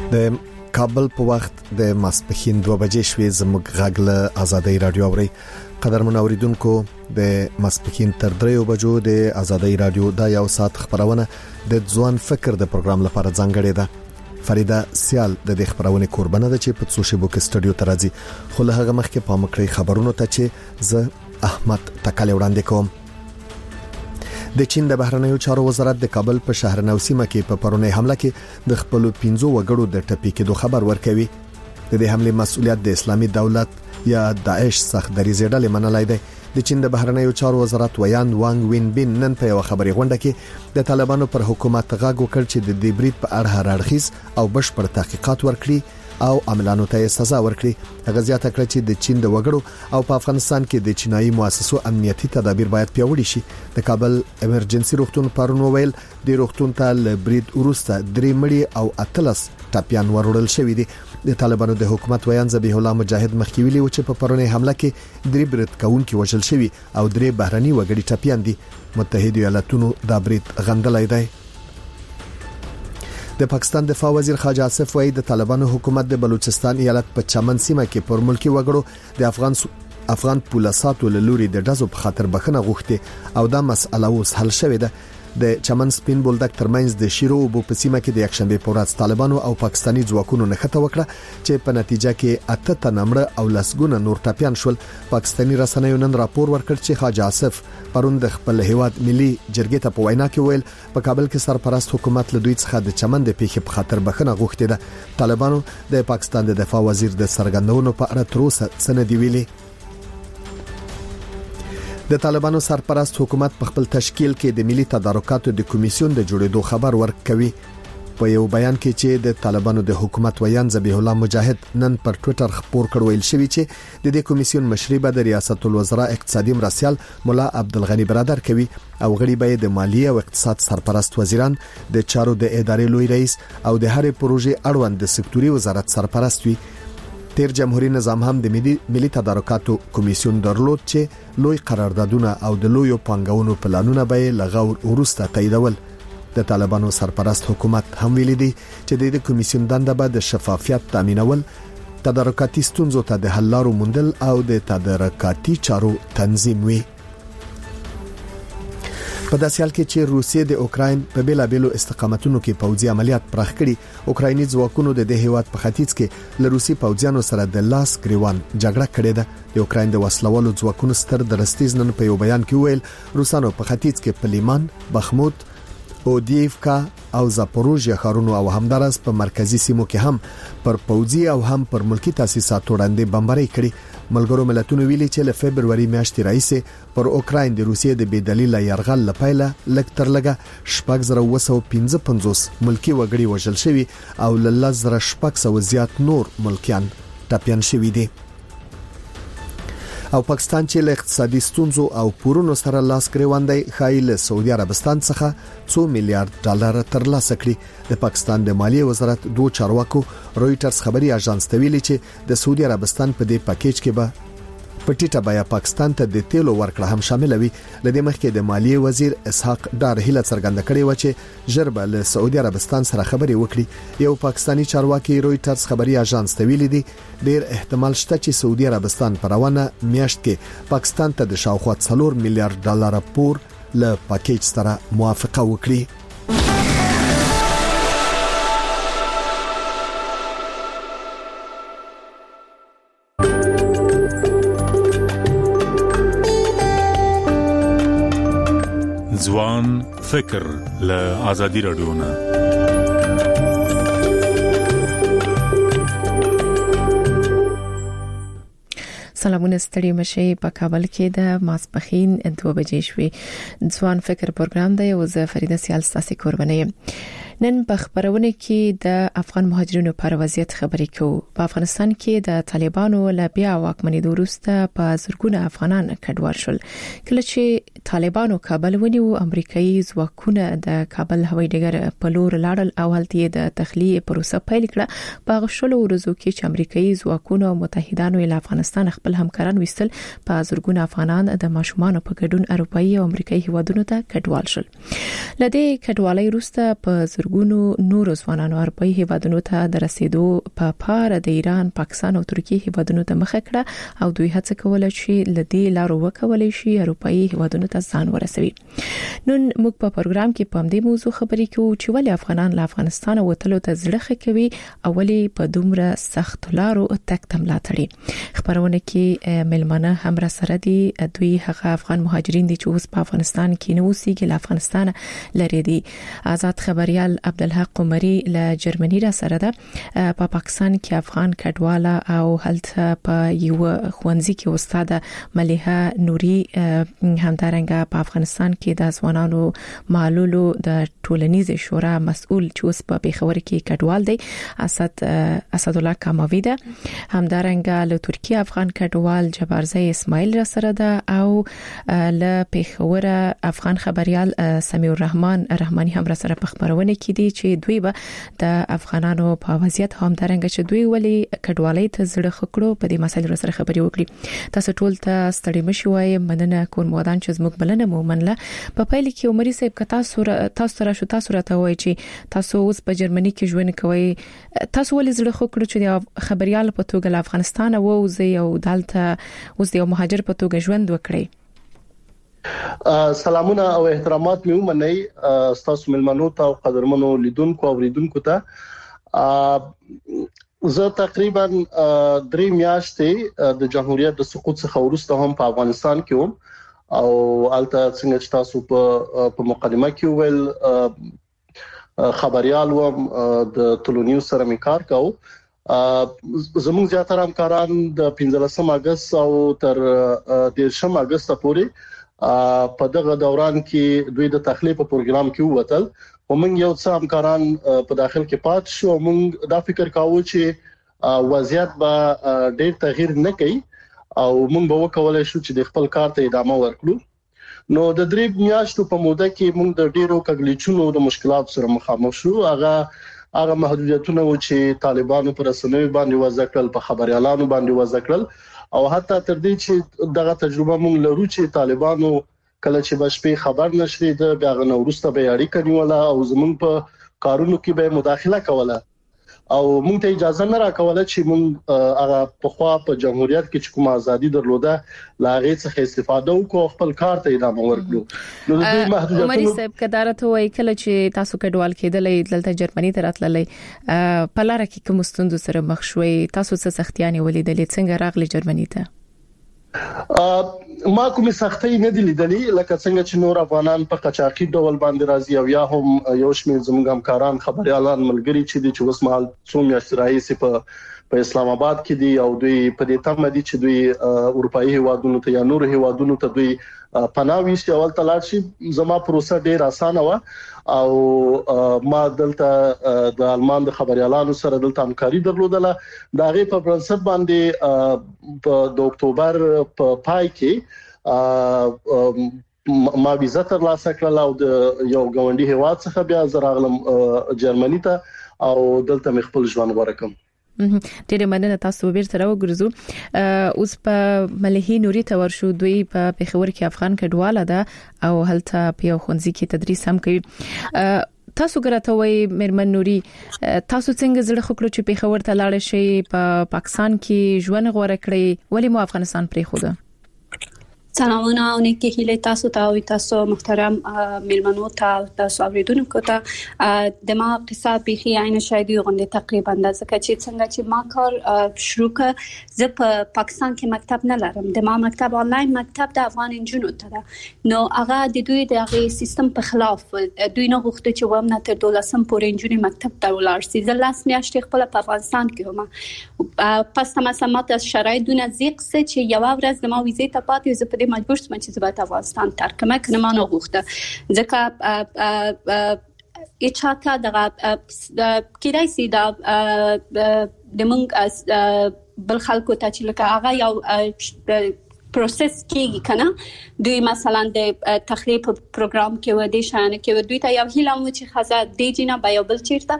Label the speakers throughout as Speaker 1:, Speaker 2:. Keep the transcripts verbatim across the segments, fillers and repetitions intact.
Speaker 1: د کابل په وخت د ماسپښین دوه بجې شوې زموږ غږ له آزادۍ رادیو اوري. قدرمن اوریدونکو د ماسپښین تر دریو بجو د آزادۍ رادیو د یو ساعت خبرونه د ځوان فکر د پروګرام لپاره ځانګړې ده. فریده سیال د دې خبرونه قربانه ده چې په سوشي بوک سټوډیو ته راځي. خو له هغه مخکې په مکرې خبرونو ته چې زه احمد تکل وړاندې کوم. د چین د بهرنیو چارو وزارت د کابل په شهر نوسیمه کې په پرونی حمله کې د خپل پنځو وګړو د ټپي کېدو خبر ورکوي. د دې حمله مسؤلیت د اسلامي دولت یا داعش څخه دریځ ډلې منلای دی. د چین د بهرنیو چارو وزارت ویان وانګ وین بین نن په یو خبري غونډه کې د طالبانو پر حکومت غږ وکړ چې د دې برید په اړه هر اړخیز او بشپړ تحقیقات وکړي او عملانو ته سزا ورکړي. هغه زیاته کړ چې د چین د وګړو او په افغانستان کې د چینایي مؤسسو امنیتي تدابیر باید پیاوړي شي. د کابل ایمرجنسي روغتون پرون ویل د روغتون ته لبرید وروسته درې مړي او اتلس ټاپیان ورول شوې دي. د طالبانو د حکومت ویان ذبیح الله مجاهد مخکې ویلي و چې په پرونی حمله کې درې برید کوونکي وژل شوي او درې بهرني وګړي ټاپیان دي. متحده ایالاتونو دا برید غندلای دی. د پاکستان دفاع وزیر خواجه آصف وایي د طالبانو حکومت د بلوچستان ایالت په چمن سیمه کې پر ملکی وګړو د افغان افغان پولیساتو له لوري د دزو په خاطر بخنه غوښتي او دا مسأله اوس حل شوې ده. د چمن سپین بولدک ترمنځ د شیرو وبو په سیمه کې د یکشنبه په ورځ طالبانو او پاکستاني ځواکونو نښته وکړه چې په نتیجه کې اته تنمړه او لسګونه نور ټاپیان شول. پاکستاني رسنیو نن راپور ورکړ چې خواجه آصف پرون د خپل هیواد ملي جرګې ته په وینا کې ویل په کابل کې سرپرست حکومت له دوی څخه د چمن د پیښې په خاطر بخنه غوښتي ده. طالبانو د پاکستان د دفاع وزیر د سرګندونو په اړه تر اوسه څه نه دی ویلي. د طالبانو سرپرست حکومت په خپل تشکیل کې د ملي تدارکاتو د کمیسیون د جوړېدو خبر ورکوي. په یو بیان کې چې د طالبانو د حکومت ویان ذبیح الله مجاهد نن پر ټوئیټر خبر کړ ویل شوی چې د دې کمیسیون مشري به د ریاست الوزرا اقتصادي مرسیال مولا عبدالغنی برادر کوي او غړي به د مالیه او اقتصاد سرپرست وزیران د چارو د ادارې لوی رئیس او د هرې پروژې اړوند د سکتوري وزارت سرپرست وي. تیر جمهوریت نظام هم د ملي ملي تدارکاتو کمیسیون درلود چې لوی قراردادونه او د لویو پانګونو پلانونه به لغور ورسته تاییدول. د طالبانو سرپرست حکومت هم ویلي دی چې د دې کمیسیون دنده به د شفافیت تامینول، تدارکاتي ستونزو ته د حل لارو موندل او د تدارکاتي چارو تنظیم وي. په داسې حال کې چې روسیې د اوکراین په بیلابېلو استقامتونو کې پوځي عملیات پراخ کړي، اوکرایني ځواکونو د دې هیواد په ختیځ کې له روسي پوځیانو سره د لاس ګریوان جګړه کړې ده. د اوکراین د وسلوالو ځواکونو ستر درستیز نن په یو بیان کې ویل روسانو په ختیځ کې په لیمان، بخموت، اودیفکا او زاپوروژیا ښارونو او همدارس په مرکزی سیمو کې هم پر پوځي او هم پر ملکی تاسیساتو وړاندې بمباري کړي. ملګرو ملتونو ویلي چې له فبرवरी میاشتې راهیسې پر اوکراین د روسیې د بېدلیل یرغل لپاره لک تر لګه شپږ زره وسو پنځه پنځوس ملکی وګړي وژل شوي او له زره شپږ سو زیات نور ملکیان ټاپیان شوي دي. او پاکستان چې له اقتصادي ستونزو او پورونو سره لاس ګریواندای خایي له سعودي عربستان څخه څو میلیارډ ډالر ترلاسه کړي. د پاکستان د مالیې وزارت دوه چارواکو رويټرز خبري اژانس ته ویلي چې د سعودي عربستان په دې پاکیج کې به پټیټه بیا پاکستان ته د تیلو ورکړه هم شامل وي. لدې مخکې د مالیې وزیر اسحاق ډار هیله څرګنده کړې و چې ژربه له سعودي عربستان سره خبري وکړي. یو پاکستانی چارواکي رويټرز خبري اژانس ته ویلي دي ډیر احتمال شته چې سعودي عربستان پروانه میاشت کې پاکستان ته د شاوخوا څلور میلیارډ ډالر پور له پاکیج سره موافقه وکړي.
Speaker 2: ځوان فکر له آزادي رادیو نه
Speaker 3: سلامونه ستړي مشه. په کابل کې د ماسپښین دوه بجې شوې. ځوان فکر پروګرام دی او زه فریده سیال ستاسو قرباني یم. نن په خبرونه کې د افغان مهاجرینو پر وضعیت خبرې کوو. په افغانستان کې د طالبانو له بیا واکمنۍ وروسته په زرګونه افغانان کډوال شول. کله چې طالبانو کابل ونیو، امریکایي ځواکونه د کابل هوایي ډګر په لور لاړل او هلته د تخلیه پروسه پیل کړه. په غشلو ورځو کې چې امریکایي ځواکونه او متحدانو له افغانستان خپل همکاران وستل، په زرګونه افغانان د ماشومان په ګډون اروپایي او امریکایي هیوادونو ته کډوال شول. لدې کډوالۍ وروسته په زرګونو نور ځوانانو اروپאי هیوادونو ته د رسیدو په پاره د ایران، پاکستان او ترکیه هیوادونو ته مخه کړه او دوی هڅه کوله چې لدې لارو وکولای شي اروپאי هیوادونو ته ځان ورسوي. نن موږ په پروګرام کې په دې موضوع خبرې کوو چې ولې افغانان له افغانستان وتلو ته زړه کوي او ولې په دومره سخت لارو تک تملا تړي. خبرونه کې ملمنه هم را سره دي. دوی هغه افغان مهاجرین دي چې اوس په افغانستان کې نو اوسېږي، له افغانستان لري دي. آزاد خبريال عبدالحق عمري له جرمني را سره ده. په پا پاکستان کې افغان کډواله او هلته په یو خوانزي کې استاد مليحه نوري همدارنګه په افغانستان کې د ځوانانو معلولو د ټولنیزې شورا مسؤل چې اوس په پیښور کې کډوال دی اسد اسد الله کاموي ده. همدارنګه له ترکیه افغان کډوال جبارزی اسماعیل را سره ده او له پیښور افغان خبريال سمیع الرحمن رحماني هم را سره په خبرونه کې دي چې دوی به د افغانانو په وضعیت هم درنګ چې دوی ولې کډوالۍ ته زړه خکړو په دې مسایلو سره خبري وکړي. تاسو ټول ته ستړي مشي وای مننه کوم مودان چې زموږ بلنه مو منله. په پایله کې عمري صاحب کتا سره تاسو را شو تاسو را ته وای چې تاسو اوس په جرمني کې ژوند کوي، تاسو ولې زړه خکړو چې د خبريال په توګه له افغانستان ووځي او دالته اوس د مهاجر په توګه ژوند وکړي؟
Speaker 4: سلامونه او احترامات مې ومنئ تاسو ملمنو ته او قدرمنو لیدونکو او اوریدونکو ته. زه تقریبا درې میاشتې د جمهوریت د سقوط څخه وروسته هم په افغانستان کې وم او البته څنګه چې تاسو په په مقدمه کې ویل خبريال وم د ټولنیو سره مې کار کاوه. زموږ زیاتره همکاران د پنځلسم اگست او تر دیرشم اگست پورې په دغه دوران کې دوی د تخلیه په پروګرام کې ووتل او موږ یو څه همکاران په داخل کې پات شو. موږ دا فکر کاوه چې وضعیت به ډېر تغییر نه کوي او موږ به وکولای شو چې د خپل کار ته ادامه ورکړو. نو د درې میاشتو په موده کې موږ د ډېرو کګلیچونو د مشکلات سره مخامخ شو. هغه هغه محدودیتونه و چې طالبانو پر رسنیو باندې وضع کړل، په خبريالانو باندې وضع کړل او حتی تر دې چې دغه تجربه موږ لرو چې طالبانو کله چې بشپې خبر نشري د بیا غنو وروسته به اړیکه نیوله او زموږ په کارونو کې به مداخله کوله او موږ ته اجازه نه راکوله چې موږ هغه په خوا په جمهوریت کې چې کومه ازادي درلوده لاغې څخه استفاده وکړو، خپل کار ته ادامه ورکړو. نو د دې محدودیتونو
Speaker 3: عمري صاحب کدارت وای کله چې تاسو کډوال کېدلې دلته جرمني ته راتللې په لار کې کوم ستوندو سره مخ شوي، تاسو څه سختيانې ولیدلې، څنګه راغلي جرمني ته؟
Speaker 4: ما کومه سختي نه دي لیدلې لکه څنګه چې نور افغانان په قچاقي ډول باندې راځي او یا هم یو شمېر زموږ همکاران خبريالان ملګری چې دي چې اوس مهال څو میاشتې راځي په په اسلام آباد کې دي او دوی په دې تمه دي چې دوی اروپאי هیوادونو ته یا نور هیوادونو ته دوی پناه وشي او تلل شي. زما پروسه ډېر اسانه و او ما دلته د آلمان د خبريالانو سره دلته همکاري درلودله. دا غي په پرنسپ باندې د اکتوبر په پای کې ما ویزه ترلاسه کړل او د یو غونډي هیواد څخه بیا زراغلم جرمني ته او دلته مې خپل ژوند ورکم.
Speaker 3: ډېر مننه. تاسو بیرته راوګرځو. اوس په مليحه نوري ته ورشو. دوی په پیښور کې افغان کډواله ده او هلته په خونځي کې تدریس هم کوي. تاسو ګرته وای مرمن نوري، تاسو څنګه زړه خکړو چې پیښور ته لاړ شئ، په پاکستان کې ژوند غوړه کړی، ولې مو افغانستان پرې خوده؟
Speaker 5: سلامونه او نیکی هیله تاسو ته او تاسو محترم ملمنو ته تاسو اوریدونکو ته د ما قصه بيخي عین شاهدي غونډه تقریبا د ځکه چې څنګه چې ما کار شروع ک زه په پاکستان کې مکتب نه لرم، د ما مکتب آنلاین مکتب د افغان انجونو ته ده. نو هغه د دوی د هغه سیستم په خلاف دوی نه غوښته چې ومنه تر دولسم پورې انجونی مکتب ته ولاړ شي. زه لاس میاشتې خپل په افغانستان کې وم، پس تم سمات شرایطونه زیق څه چې یو ورځ د ما ویزه ته پاتې زه په مجبور شوم چې زه به افغانستان ترک کړم، کنه ما نه غوښته ځکه اچاته دغه کیدای سي دا د موږ بل خلکو ته چې لکه هغه یو پروسس کیږي کنه، دوی مثلا د تخلیه پروګرام کې و دي شان کې دوی ته یو هیله مو چې خزه دی جنا به یو بل چیرته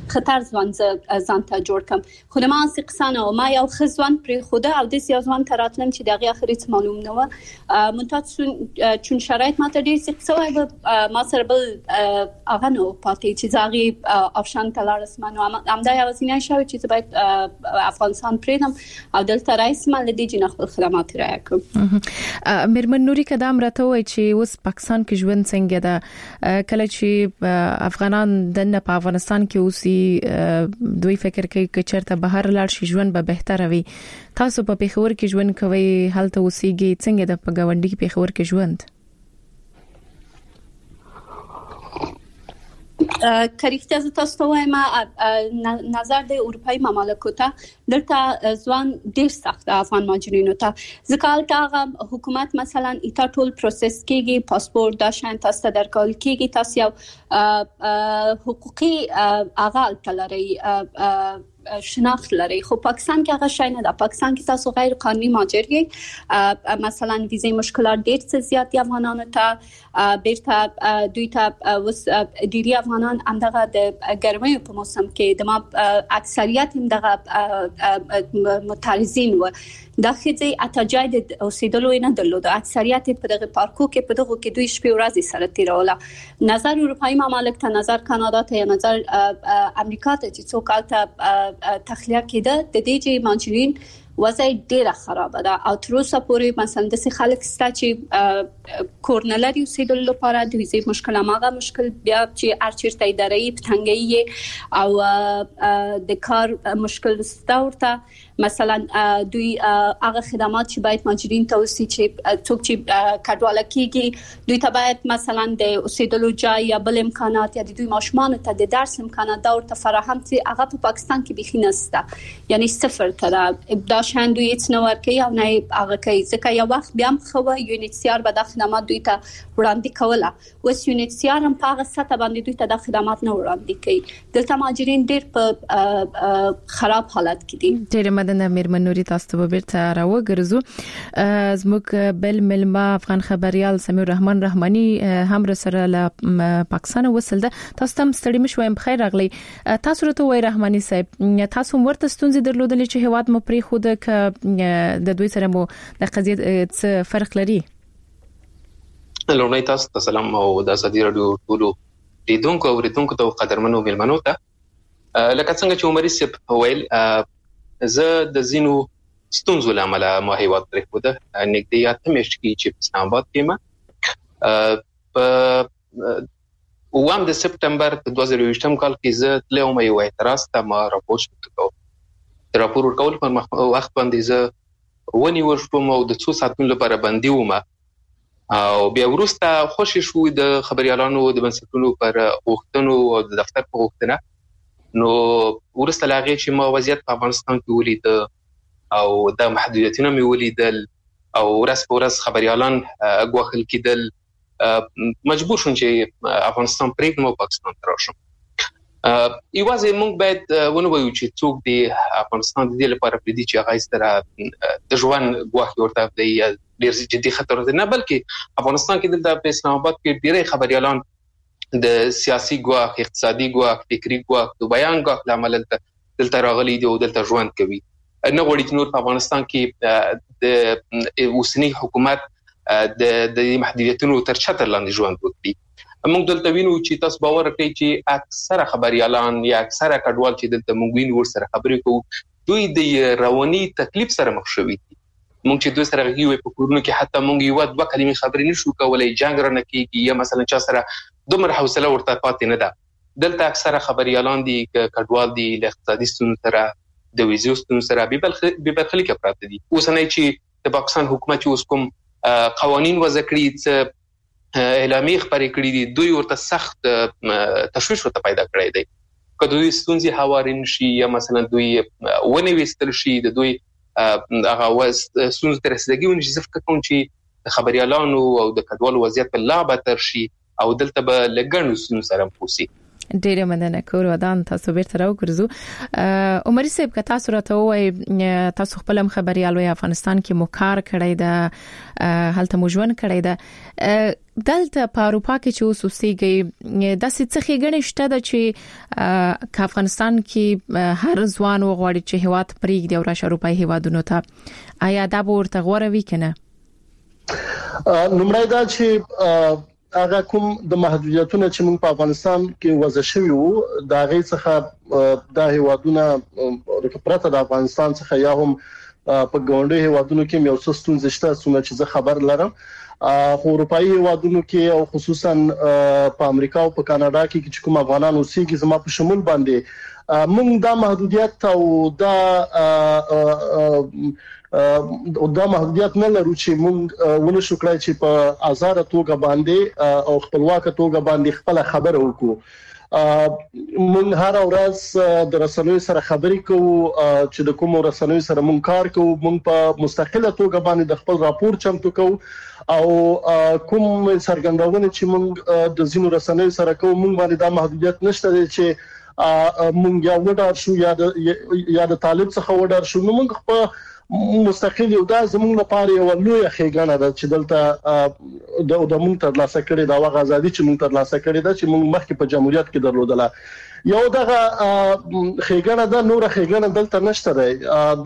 Speaker 5: خطر ځوان ځان ته جوړ کم خو ما سقسانه او ما یو خزوان پر خوده او د سیاسوان تراتلم چې دغه اخرت معلوم نه و منتها چون شرایط ما ته ډیر سقسوي ما سره بل اغه نو پاتې چې زاغي افشان تلار اسمانو ام دا یو سینې شاو چې باید افغانستان پرېدم او دلته رئیس مال دي جن خپل خدمات رایا کوم
Speaker 3: مرمن نوري کدام راته وای چې اوس پاکستان کې ژوند څنګه ده کله چې افغانان د په افغانستان کې اوسې دوی فکر کوي چې چرته بهر لاړ شي ژوند به بهتر وي تاسو په پیښور کې ژوند کوي هلته اوسېږي څنګه د په گاونډي کې پیښور کې ژوند
Speaker 5: کریکته ز تاسو ته وایم نظر د اروپאי مملکتو ته دلته ځوان ډیر سخت افغان ماجرینو ته ځکه تا حکومت مثلا ایتا ټول پروسس کیږي پاسپورت دا شان تاسو ته درکول کیږي تاسو یو حقوقي اغال تلري شناخت لري خو پاکستان کې هغه شای نه ده پاکستان کې تاسو غیر قانوني مهاجر یې مثلا ویزه مشکلات ډیر څه زیات دي افغانانو ته بیرته دوی ته وس ډیری افغانان همدغه د ګرمۍ په موسم کې د ما اکثریت همدغه متعرضین و داخلي اتجای د اوسېدلو نه درلود اکثریت په دغه پارکو کې په دغه کې دوی شپې ورځې سره تیروله نظر اروپאי مملکت ته نظر کانادا ته یا نظر امریکا ته چې څوک الته تخلیه کېده د دې چې ماجرین وضع ډیره خراب ده او تر اوسه پورې مثلا د سې خلک ستا چې کورنلری اوسېدل لپاره د ویزې مشکل ماغه مشکل بیا چې ارچیرته اداري پټنګي او د کار مشکل ستا ورته مثلا دوی هغه خدمات چې باید ماجرین ته وسی چې څوک چې کډواله کیږي دوی ته باید مثلا د اوسېدلو ځای یا بل امکانات یا د دوی ماشومان ته د درس امکانات دا ورته فراهم چې هغه په پاکستان کې بخي نسته یعنی صفر تر ابدا شان دوی هیڅ نه ورکي او نه هغه کوي ځکه یو وخت بیا هم خو یو ان ایچ سی آر به د خدمات دوی ته وړاندې کوله اوس یو ان ایچ سی آر هم په هغه سطح باندې دوی ته د خدمات نه وړاندې کوي دلته ماجرین ډیر په خراب حالت کې دي
Speaker 3: ډیر مدنه میرمن نوري تاسو ته بیرته راوګرځو زموږ بل ملما افغان خبريال سمیر الرحمن رحماني هم سره له پاکستان وصل ده تاسو هم ستړي مشوي بخیر راغلی تاسو ته وای رحماني صاحب تاسو ورته ستونزې درلودلې چې هواد مو پرې خود ک د دوی سره مو د قضیه څه فرق لري
Speaker 6: لونی تاسو ته سلام او د ازادي رادیو ټولو لیدونکو او ریدونکو ته قدرمنو ملمنو ته لکه څنګه چې عمر سپ ویل زه د زینو ستونزو لامل مو هیواد پرې خود نګدي اته مشت کی چې اسلام آباد کې ما په اوم د سپټمبر دوه زره یوولسم کال کې زه تلوم یو اعتراض ته ما راپورټ وکړ راپور ورکول په وخت باندې زه ونی ورشم او د څو ساعتونو لپاره باندې ومه او بیا ورسته خوشی شو د خبريالانو د بنسټونو پر غوښتنو او د دفتر په غوښتنه نو ورسته لاغې چې ما وضعیت په افغانستان کې ولید او د محدودیتونو مې ولیدل او ورس په ورس خبريالان غوښل کېدل مجبور شوم چې افغانستان پرېږدم او پاکستان ته راشم ایوازه موږ باید ونه وایو چې څوک دی افغانستان د دې لپاره پریدي چې هغه ستره د ژوند غواخي ورته دی ډیر جدي خطر دی نه بلکې افغانستان کې د اسلام آباد کې ډیره خبريالان د سیاسي غواخ اقتصادي غواخ فکری غواخ د بیان غواخ لامل دلته راغلي دي او دلته ژوند کوي نه غوړي چې نور په افغانستان کې د اوسنی حکومت د د محدودیتونو تر چتر لاندې ژوند وکړي موږ دلته وینو چې تاسو باور کوي چې اکثره خبريالان یا اکثره کډوال چې دلته موږ وینو ورسره خبرې کوو دوی د رواني تکلیف سره مخ شوي دي موږ چې دوی سره غوي په کورونو کې حتی موږ یو دوه کلمې خبرې نشو کولای جنگ رانه کیږي یا مثلا چا سره دومره حوصله ورته پاتې نه ده دلته اکثره خبريالان دي کډوال دي له اقتصادي ستونزو سره د ویزو ستونزو سره به برخلي کې پراته دي اوسنۍ چې د پاکستان حکومت اوس کوم قوانين وضع کړی چې اعلامیه خبرې کړې دي دوی ورته سخت تشویش ورته پیدا کړی دی که دوی ستونزې هوارین شي یا مثلا دوی ونی وستل شي د دوی هغه واس ستونزې تر رسیدګي ونشي ځکه کوم چې خبريالانو او د کډوالو وضعیت په لا بدتر شي او دلته به لګڼو ستونزې سره پوسی
Speaker 3: ډیره مننه کور ودان تاسو بیرته راوګرځو عمر صاحب که تاسو راته وای تاسو خپل خبريال وي افغانستان کې مو کار کړی دا هلته مو ژوند کړی دا دلته په اروپا کې چې اوس اوسېږي د څه ښېګڼې شته د چې په افغانستان کې هر ځوان وغواړي چې هیواد پرېږدي او راشه اروپایي هیوادونو ته آیا دا به ورته غوره وي کنه؟
Speaker 4: نمړای دا چې هغه کوم د محدودیتونو چې موږ په افغانستان کې وضع شوی وو دا غي څخه د هیوادونو پرته د افغانستان څخه یا هم په ګاونډي هیوادونو کې یو څه ستونزې شته چې زه خبر لرم خو اروپאי هیوادونو کې او خصوصا په امریکا او په کاناډا کې چې کوم افغانان اوسېږي زما په شمول باندې موږ دا محدودیت او دا او دا محدودیت نه لرو چې موږ ونه شو کړای چې په آزاد توګه باندې او خپلواک توګه باندې خپل خبره وکړو موږ هر ورځ د رسنیو سره خبرې کوو چې د کوم رسنیو سره موږ کار کوو موږ په مستقله توګه باندې د خپل راپور چمتو کوو او کوم څرګندونه چې موږ د زینو رسنیو سره کوو موږ باندې دا محدودیت نشته چې موږ یو وډار شو یا د یا د طالب څخه وډار شو نو موږ په مستقل یو دا زموږ لپاره یو لوی ښېګڼه ده چې دلته د د موږ تر لاسه کړې دا وغه ازادي چې موږ تر لاسه کړې ده چې موږ مخکې په جمهوریت کې درلودله یو دغه ښېګڼه ده نور ښېګڼه دلته نشته ده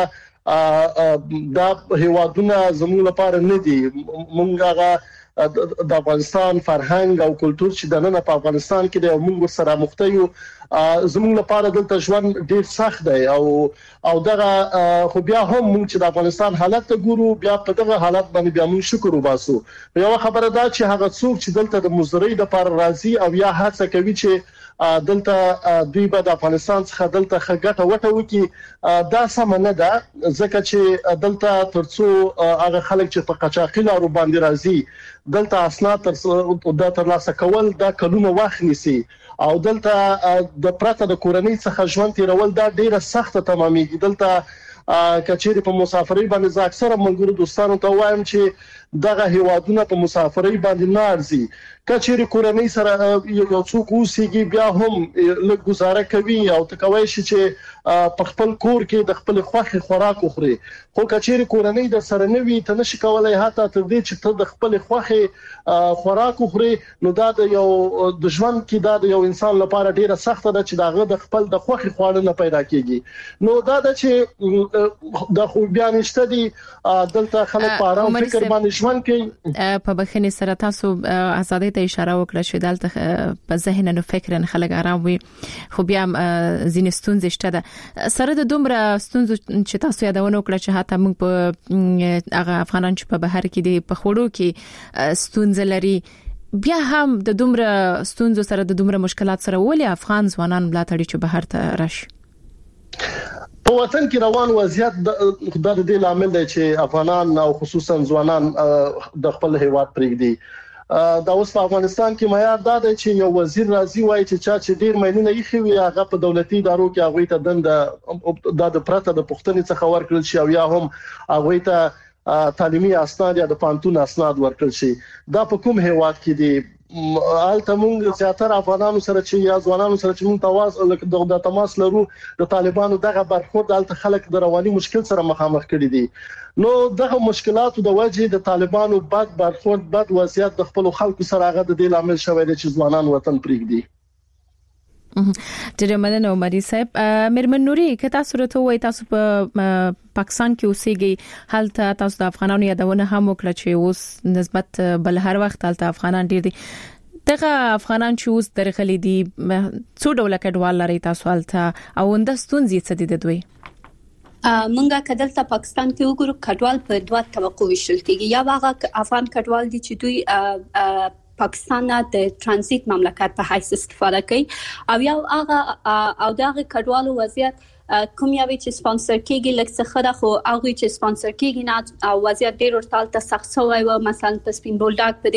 Speaker 4: دلته دا هیوادونه زموږ لپاره نه دي موږ هغه د افغانستان فرهنګ او کلچر چې د نن په افغانستان کې د موږ سره مختیو زموږ لپاره دلته ژوند ډیر سخت دی او او دغه خو بیا هم موږ چې د افغانستان حالت ته ګورو بیا په دغه حالت باندې بیا موږ شکر وباسو یو خبره ده چې هغه څوک چې دلته د مزدوري د پر راضي او یا هڅه کوي چې دلته دوی به د افغانستان څخه دلته خګټه وټه وکي دا سم نه ده ځکه چې دلته ترڅو هغه خلک چې په قاچاقي لارو باندې راځي دلته اسناد تر د تر لاسه کول دا کلونه وخت نیسي او دلته د پرته د کورنۍ څخه ژوند تیرول دا ډیره سخته تمامېږي دلته کچېری په مسافرۍ باندې ځکه اکثره ملګرو دوستانو ته وایم چې دغه هیوادونه په مسافرۍ باندې نه ارزي کچېری کورنۍ سره یو څوک اوسېږي بیا هم لږ گزاره کوي او تکوي شي چې په خپل کور کې د خپل خوخي خوراک خوري خو کچېری کورنۍ د سره نوي ته نشي کولای حتی تر دې چې ته د خپل خوخي خوراک خوري نو دا د یو د ژوند کې دا د یو انسان لپاره ډیره سخته ده چې داغه د خپل د خوخي خوړل نه پیدا کیږي نو دا د چې د خو بیا نشته دي دلته خلک په آرام فکر باندې ژوند کوي
Speaker 3: په بخښنې سره تاسو آزادۍ ته اشاره وکړه چې دلته په ذهن او فکر خلک آرام وي خو بیا ځینې ستونزې شته ده سره د دومره ستونزو چې تاسو یادونه وکړه چې حتی موږ په هغه افغانان چې په بهر کې دي په خوړو کې ستونزې لري بیا هم د دومره ستونزو سره د دومره مشکلات سره ولې افغان ځوانان ملاتړي چې بهر ته راشي
Speaker 4: په وطن کې روان وضعیت د خدای دې لامل دی چې افغانان او خصوصا ځوانان د خپل هیواد پرېږدي دا اوس په افغانستان کې معیار دا دی چې یو وزیر راځي وایي چې چا چې ډیر مینونه یې خوي هغه په دولتي ادارو کې هغه ته دند د پرته د پښتنې څخه ورکړل شي او یا هم هغه ته تعلیمي اسناد یا د پانتون اسناد ورکړل شي دا په کوم هیواد کې دی آلته موږ زیاتره افغانانو سره چې یا ځوانانو سره چې موږ تواصل د تماس لرو د طالبانو دغه برخورد آلته خلک د رواني مشکل سره مخامخ کړي دي نو دغه مشکلاتو د وجې د طالبانو بد برخورد بد وضعیت د خپل خلکو سره هغه د دې لامل شوی دی چې ځوانان وطن پرېږدي
Speaker 3: ډېر مننه عمري صاحب مېرمن نوري که تاسو راته وایي تاسو په پاکستان کې اوسېږئ هلته تاسو د افغانانو یادونه هم وکړه چې اوس نسبت بل هر وخت هلته افغانان ډېر دي دغه افغانان چې اوس درغلي دي څو ډول کډوال لري تاسو هلته او اند ستونزې څه دي د دوی
Speaker 5: مونږه کدلته پاکستان کې وګورو کډوال په دوه طبقو ویشل کېږي یا هغه افغان کډوال دي چې دوی پاکستان د ترانزیت مملکت په حیث استفاده کوي او یو هغه او دغه کډوالو وضعیت کوم یوي چې سپانسر کیږي لکه څه خره خو هغه چې سپانسر کیږي نه او وضعیت ډیر ورتال ته سخت شوی و مثلا په سپین بولډاک په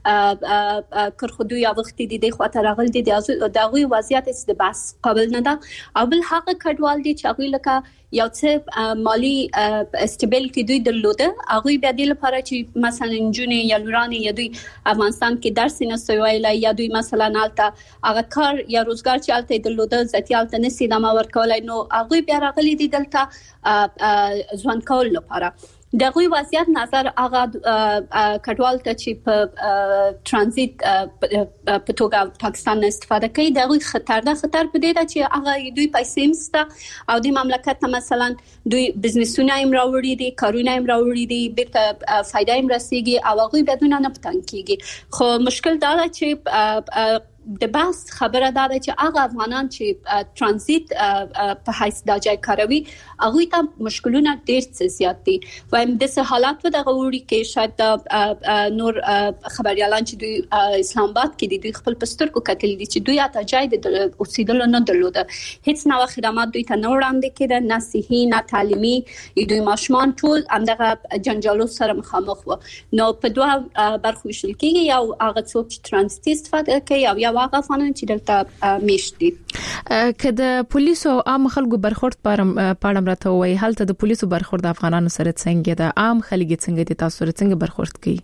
Speaker 5: دې کرخدو یا وخت دي د خاطر راغل دي دغه وضعیت است د بس قابل نه ده او بل هغه کډوال دي چې هغه لکه یو څه مالی استابیلیټي دوی درلوده هغه بیا د لپاره چې مثلا جونې یا لورانې یا دوی افغانستان کې درس نه سویل یا دوی مثلا الته هغه کار یا روزګار چې الته درلوده ځتیالته نسی د ما ورکولای نو هغه بیا راغلي دي دلته ځوان کول لپاره دغه وضعیت نظر هغه کډوال ته چې په ترانزیت په توګه پاکستان استفاده کوي دغه خطر ده خطر په دې ده چې هغه دوی پیسې مسته او د مملکت ته مثلا دوی بزنسونه هم راوړي دي کارونه هم راوړي دي بیرته فائدې هم رسیږي او هغه بدون نه پټان کیږي خو مشکل دا ده چې د بس خبره دا ده چې هغه افغانان چې ترانزیت په حیث د ځای کاروي هغه ته مشکلونه ډیر څه زیات دي وایم د څه حالات په دغه وړي کې شاید نور خبريالان چې دوی اسلام آباد کې دي دوی خپل پستر کو کتل دي چې دوی اته ځای د اوسېدل نه درلوده هیڅ نو خدمات دوی ته نه وړاندې کېده نه صحي نه تعلیمي دوی ماشومان ټول اندغه جنجالو سره مخامخ وو نو په دوه برخو شل کېږي یو هغه څوک چې ترانزیت استفاده کوي او یا واقع افغانان چې دلته میشتي
Speaker 3: کله پولیسو عام خلکو برخورد پاړم راته وای هلته د پولیسو برخورد افغانانو سره څنګه ده عام خلک څنګه دي تاسو سره څنګه برخورد کوي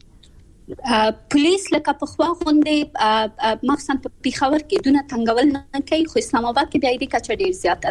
Speaker 5: پولیس لکه په خوا غونډې مخصوصا په پیښور کې دونه تنګول نه کوي خو اسلام آباد کې بیا دې کچه ډیر زیاته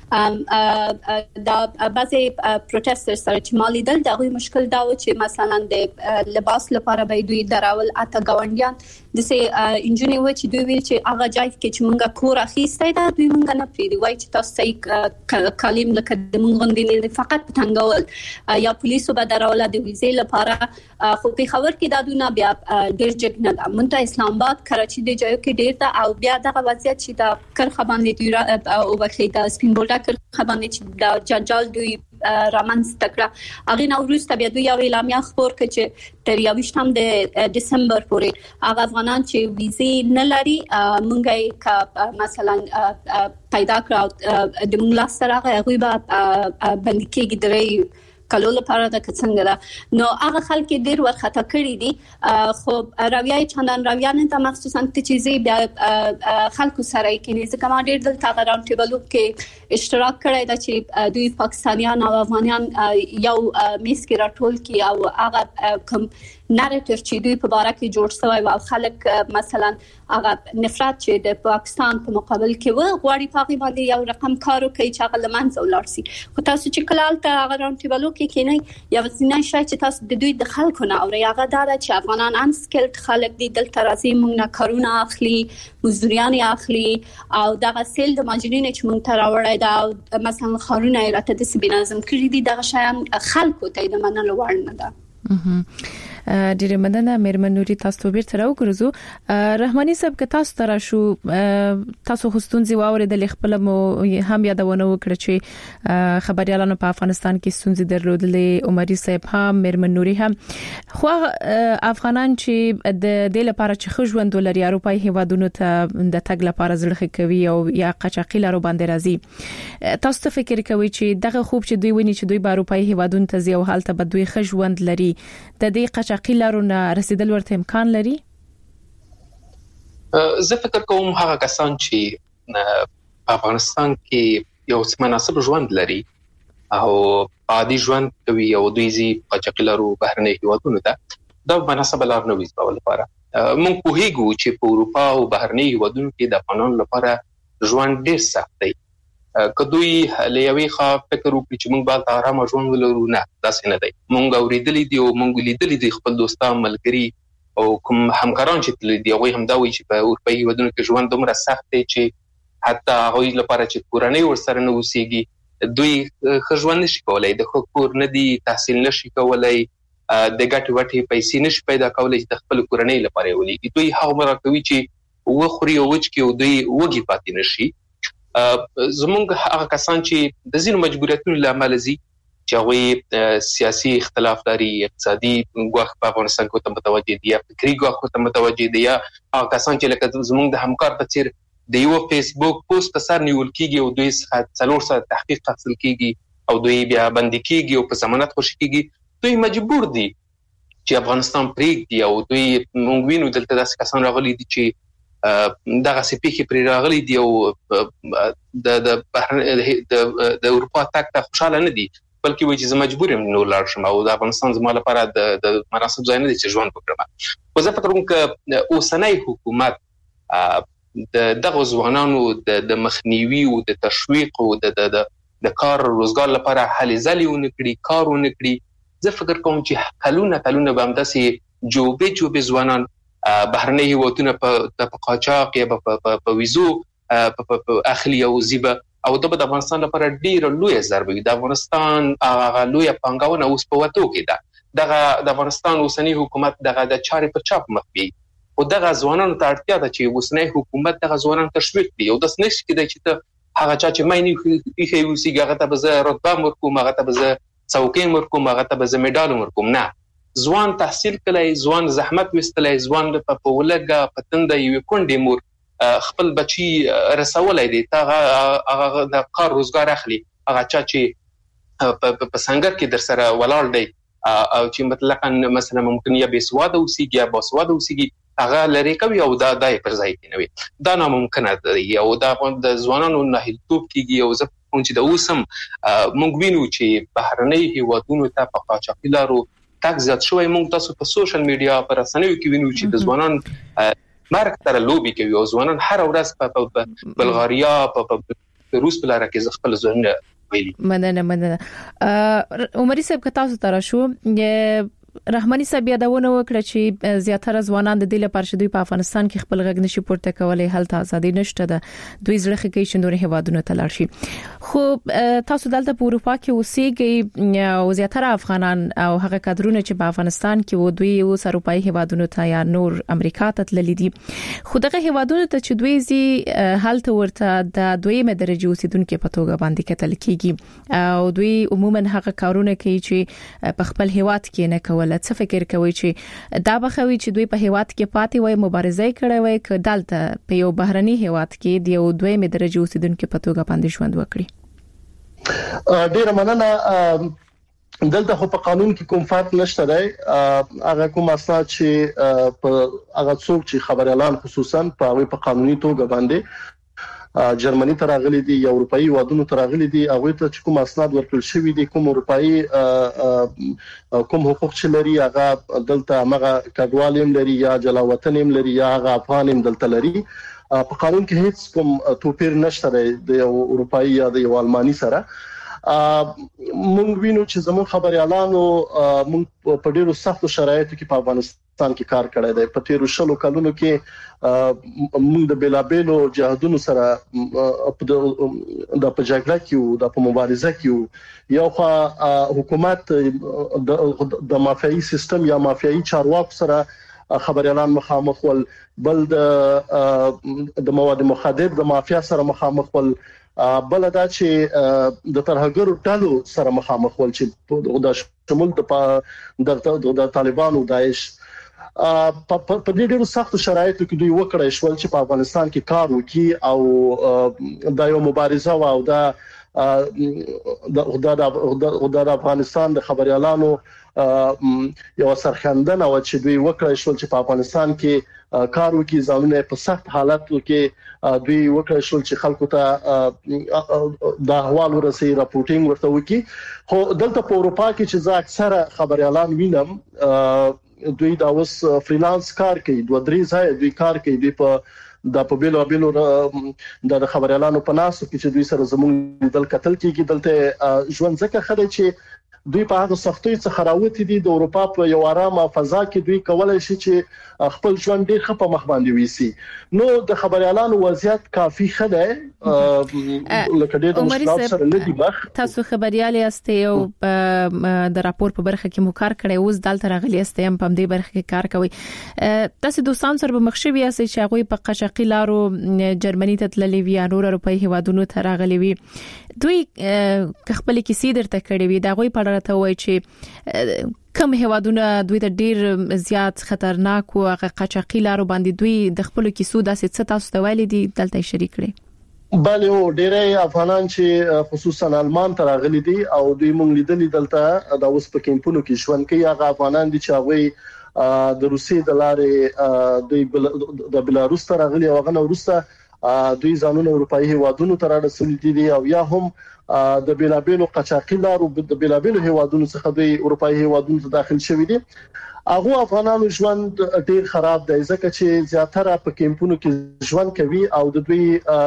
Speaker 5: ده دا بعضي پروتستر سره چې مالي دل دغه مشکل دا و چې مثلا د لباس لپاره به دوی دراول اته گاونډیان د سه انجینیر و چې دوی ویل چې هغه ځای کې چې مونږه کور اخیسته دا دوی مونږ نه پریدي وای چې تاسو صحیح کلیم لکه د مونږ غونډې فقط تنګول یا پولیسو به دراول د ویزې لپاره خو پیښور کې دا نه بیا ډیر جګ نه ده مونږ اسلام آباد کراچي د ځایو کې ډیر ده او بیا دغه وضعیت چې د کرخه باندې دوی او وخت د سپین بولډا کرخه باندې چې د جنجال دوی رامنځ تکړه هغه نو وروسته بیا دوی یو اعلامیه خبر کړ چې تر یوشتم د دسمبر پورې هغه افغانان چې ویزې نه لري مونږه کا مثلا پیدا کړو د موږ سره هغه به بند کېږي درې کلو لپاره د څنګه ده نو هغه خلک ډیر ورخته کړی دي خو راویای چندان راویان ته مخصوصا ته چیزې بیا خلکو سره کې ځکه ما ډیر دلته غران ټیبلو کې اشتراک کړی دا چې دوی پاکستانیان او افغانان یو میس کې راټول کی او هغه کوم نریټیو چې دوی په باره کې جوړ شوی او خلک مثلا هغه نفرت چې د پاکستان په مقابل کې و غواړي په باندې یو رقم کارو کوي چې هغه لمنځه ولاړ شي خو تاسو چې کله ته هغه ران ټیبلو کې کینی یا وسینه شای چې تاسو د دوی د خلکو نه او هغه دا چې افغانان ان سکلډ خلک دي دلته راځي موږ نه کارونه اخلي مزدوریان اخلي او دغه سیل د ماجرین چې موږ ته راوړی دا مثلا خارونه راته د سبي نظم کړی دي دغه شیان خلکو ته د منلو وړ نه ده
Speaker 3: ډیره مننه مېرمن نوري تاسو بیرته راوګرځو رحماني صاحب که تاسو تر شو تاسو خستونځي واوریدل خپل مو هم یادونه وکړه چې خبريالانو په افغانستان کې ستونزې درلودلې عمري صاحب هم مېرمن نوري هم خو افغانان چې د دې لپاره چې خوژوند ولري اروپای هیوادونو ته د تګ لپاره زړه کوي او یا قچاقي لارو باندې راځي تاسو ته فکر کوي چې دغه خوب چې دوی ونی چې دوی په اروپای هیوادونو ته ځي او حالت به دوی خوژوند لري د دې قچاقي لارو نه رسیدل ورته امکان لري
Speaker 6: زه فکر کوم هغه کسان چې په افغانستان کې یو مناسب ژوند لري او عادي ژوند کوي او دوی زی قچاقي لارو بهرني هیوادونو ته دا مناسب لار نه وي په لپاره مونږ په هیګو چې په اروپا او بهرني هیوادونو کې د افغانانو لپاره ژوند ډیر سخت دی کدوې لیوي خا فکر وکړي چې موږ به آرام ژوند ولرو نه داسې نه دی موږ اوریدلې دي او موږ لیدلې دي خپل دوستان ملګري او کوم همکاران چې تللي دي هغه هم دا وایي چې په اروپایي هیوادونو کې ژوند دومره سخت دی چې حتی هغوی لپاره چې کورنۍ ورسره نه اوسېږي دوی ښه ژوند نشي کولای د ښه کور نه دي تحصیل نشي کولای د ګټې وټې پیسې نشي پیدا کولای چې د خپل کورنۍ لپاره ولېږي دوی هغه مرا کوي چې وخوري او وچ کې دوی وږي پاتې نشي زمونږ هغه کسان چې د ځینو مجبوریتونو لامل زی چې هغه سیاسي اختلاف لري اقتصادي ګواښ په افغانستان کې ته متوجه دي یا فکری ګواښ ته متوجه دي یا هغه کسان چې لکه زمونږ د همکار په څیر د یو فیسبوک پوسټ په سر نیول کیږي او دوی څلور ساعت تحقیق حاصل کیږي او دوی بیا باندې کیږي او په ضمانت خوشی کیږي، دوی مجبور دي چې افغانستان پریږدي او دوی موږ وینو دلته داسې کسان راغلي دي چې دغه سپیخي پرې راغلي دي او د د د اروپا تک ته خوشاله نه دي، بلکې وایي چې زه مجبور یم نور لاړ شم او د افغانستان زما لپاره د د مناسب ځای نه دی چې ژوند وکړم. خو زه فکر کوم چې اوسنی حکومت د دغه ځوانانو د د مخنیوي او د تشویق او د د د کار روزګار لپاره هلې ځلې ونه کړي، کار ونه کړي. زه فکر کوم چې کلونه کلونه به همداسې جوبې جوبې ځوانان بهرني هیوادونه په قاچاق یا په ویزو په اخلي او زیبه او د افغانستان لپاره ډیره لویه ضربه وي. د افغانستان هغه لویه پانګونه اوس په وته کې ده، دغه د افغانستان اوسنی حکومت دغه د چارې په چاپ مخ وي او دغه ځوانانو ته اړتیا ده چې اوسنی حکومت دغه ځوانان تشویق کړي او د سنش کې د چې ته هغه چا چې مې نه یې وسیګه هغه ته به رتبه ورکوم، هغه ته به څوکۍ ورکوم، هغه ته به میډال ورکوم. نه، ځوان تحصیل کړي، ځوان زحمت وستلای، ځوان په پولګه پتنده یو کونډې مور خپل بچي رسولای دي، هغه د کار روزګار اخلي، هغه چا چې په څنګه کې در سره ولاړ دی او چې مطلقاً مثلا ممکن یا بے سواده اوسېږي یا با سواده اوسېږي، هغه لري کوي او دا دای پر ځای کې نه وي. دا ناممکنه دی او دا د ځوانانو ناهیلتوب کیږي او زه کوم چې د اوسم موږ وینو چې بهرنۍ هیوادونو ته په قاچاقي لارو تک زیات شوی. موږ تاسو په سوشل میډیا پر رسنیو کې وینو چې د ځوانان مرګ تر لوبي کوي او ځوانان هر ورځ په بلغاریا په روس په لار کې خپل ځوان ویلي.
Speaker 3: مننه مننه عمري صاحب که تاسو تر شو رحماني صاحب یادونه وکړه چې زیاتره ځوانان د دې لپاره چې دوی په افغانستان کې خپل غږ نشي پورته کولای، هلته ازادي نشته ده، دوی زړه کې چې نور هیوادونو ته لاړ شي. خو تاسو دلته په اروپا کې اوسېږئ او زیاتره افغانان او هغه کادرونه چې په افغانستان کې و دوی اوس اروپאי هیوادونو ته یا نور امریکا ته تللي دي، خو دغه هیوادونو ته چې دوی زی هلته ورته د دویمه درجه اوسیدونکو په توګه باندې کتل کیږي او دوی عموما هغه کارونه کوي چې په خپل هیواد کې نه کوي. ولڅ فکر کوي چې دا بخوي چې دوی په هیواد کې پاتې وای، مبارزه کړې وای، ک دلته په یو بهرني هیواد کې د یو دویمه درجه اوسیدونکو په توګه باندې ژوند وکړي.
Speaker 4: ډیر مننه. دلته خو په قانون کې کوم فرق نشته دی. هغه کوم اسناد چې په هغه څوک چې خبر اعلان خصوصا په په قانوني توګه باندې جرمني ته راغلي دي یا اروپאי هیوادونو ته راغلي دي، هغه ته چې کوم اسناد ورکړل شوی دي، کوم اروپאי کوم حقوق چې لري، هغه دلته هغه کډوالیم لري یا جلاوطنیم لري یا هغه افغانیم دلته لري. په قانون کې هیڅ کوم توپیر نشته د اروپאי یا د الماني سره. مونږ وینو چې زموږ خبر اعلانو مونږ په ډیرو سختو شرایطو کې په افغانستان کې کار کړی دی. په تیرو شلو کلونو کې مونږ د بلابلو جهادونو سره د پجاګړه کې د په مبارزه کې یو خو حکومت د مافیایي سیستم یا مافیایي چارواکو سره خبر اعلان مخامخ ول، بل د د مواد مخدر د مافیا سره مخامخ ول، بل دا چې د ترهګرو ټالو سره مخامخ ول چې د شمول د د طالبانو داعش په دې ډیرو سختو شرایطو کې دوی وکړای شول چې په افغانستان کې کار وکړي او د یو مبارزه او دا د د افغانستان د خبر اعلانو یو سرخندنه او چې دوی وکړای شول چې په افغانستان کې کار وکړي، ځانونه په سخت حالاتو کې دوی وکړای شول چې خلکو ته د احوال ورسي راپورټینګ ورته وکړي. خو دلته په اروپا کې چې زه اکثره خبر اعلان وینم دوی دا اوس فریلانس کار کوي، دوه درې ځای دوی کار کوي، دوی په د په بیلو بیلو د خبر اعلانو په ناسو کې چې دوی سره زموږ دل قتل کېږي. دلته ژوند ځکه خدای چې دوی په هغه سختۍ څخه راوتی دي، د اروپا په یو آرامه فضا کې دوی کولای شي چې خپل ژوند ډیر ښه په مخ باندې ویسي. نو د خبر اعلان وضعیت کافي خده لکه ډیر مشکلات سره لدی بخ.
Speaker 3: تاسو خبريال یاست او د راپور په برخه کې مو کار کړی، اوس دلته راغلی یاست هم په دې برخه کې کار کوي. تاسو دوستان سره به مخشوي یاست چې هغه په قشقی لارو جرمني ته تللی وی، نور اروپאי هیوادونو ته راغلي وي، دوی خپل کیسې درته کړې وي، دا غوي په اړه ته وایي چې کوم هیوادونه دوی د ډیر زیات خطرناک او قاچاقي لارو باندې دوی د خپل کیسو داسې څه تاسو ته ویلي دي دلته شریک کړئ؟
Speaker 4: بله او ډېرې افغانان چې خصوصا آلمان ته راغلي دي او دوی مونږ لیدلي دلته د اوس په کیمپونو کې ژوند کوي. هغه افغانان دي چې هغه د روسي د لارې د بلاروس ته راغلي او هغه نو روسه دوی ځانونه اروپאי هیوادونو ته راځلي دي او یا هم د بیلابیلو قاچاقي لارو د بیلابیلو هیوادونو څخه د اروپאי هیوادونو ته داخل شوي دي. هغه افغانانو ژوند ډیر خراب دی ځکه چې زیاتره په کیمپونو کې ژوند کوي او د دوی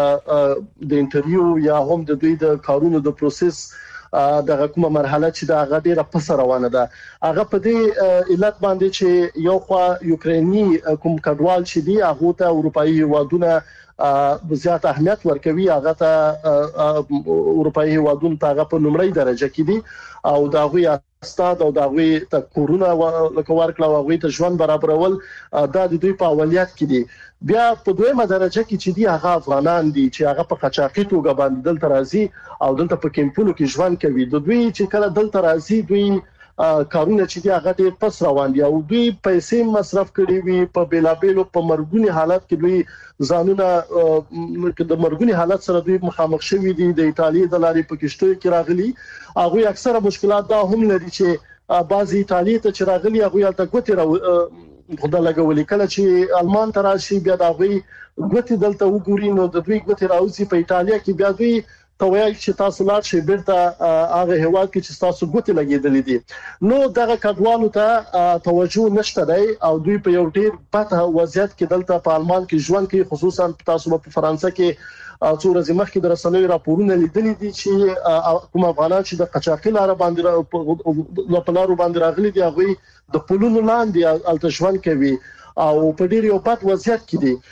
Speaker 4: د انټرویو یا هم د دوی د کارونو د پروسس د کومه مرحله چې د هغه ډیره پس روانه ده. هغه په دې علت باندې چې یو خوا یوکرینی کوم کډوال چې دی هغه ته اروپאי هیوادونه زیات اهمیت ورکوي. هغه ته اروپאי هیوادونو ته هغه په نمرې درجه کې دي او دا غوي استاد او دا غوي ته کورونا لکه ورکړه او غوي ته ژوند برابرول دا د دوی په اولویت کې دي. بیا په دویمه درجه کې چې دی هغه افغانان دي چې هغه په قاچاقي توګه باندې دلته راځي او دلته په کیمپونو کې ژوند کوي. د دوی چې کله دلته راځي دوی کارونه چې دی هغه ډېر پس روان دي او دوی پیسې مصرف کړي وي په بیلابیلو په مرګونی حالت کې دوی ځانونه د مرګونی حالت سره دوی مخامخ شوي دي. د ایتالیا د لارې په کشتو کې راغلي هغه اکثره مشکلات دا هم لري چې بعضی ایتالیا ته چې راغلي هغه الته ګوتې را خدای لګولې کله چې آلمان ته راشي بیا دا غوي ګوتې دلته وګوري نو د دوی ګوتې راوځي په ایتالیا کې بیا دوی توایي چې تاسو لاړ شئ بیرته هغه هیواد کې چې تاسو ګوتې لګېدلې دي. نو دغه کډوالو ته توجه نشته دی او دوی په یو ډیر بد وضعیت کې دلته په آلمان کې ژوند کوي. خصوصا تاسو په فرانسه کې څو ورځې مخکې د رسنیو راپورونه لیدلي دي چې کوم افغانان چې د قاچاقي لار باندې په لارو باندې راغلي دي هغه د پلونو لاندې الته ژوند کوي او په ډیر یو بد وضعیت کې دي.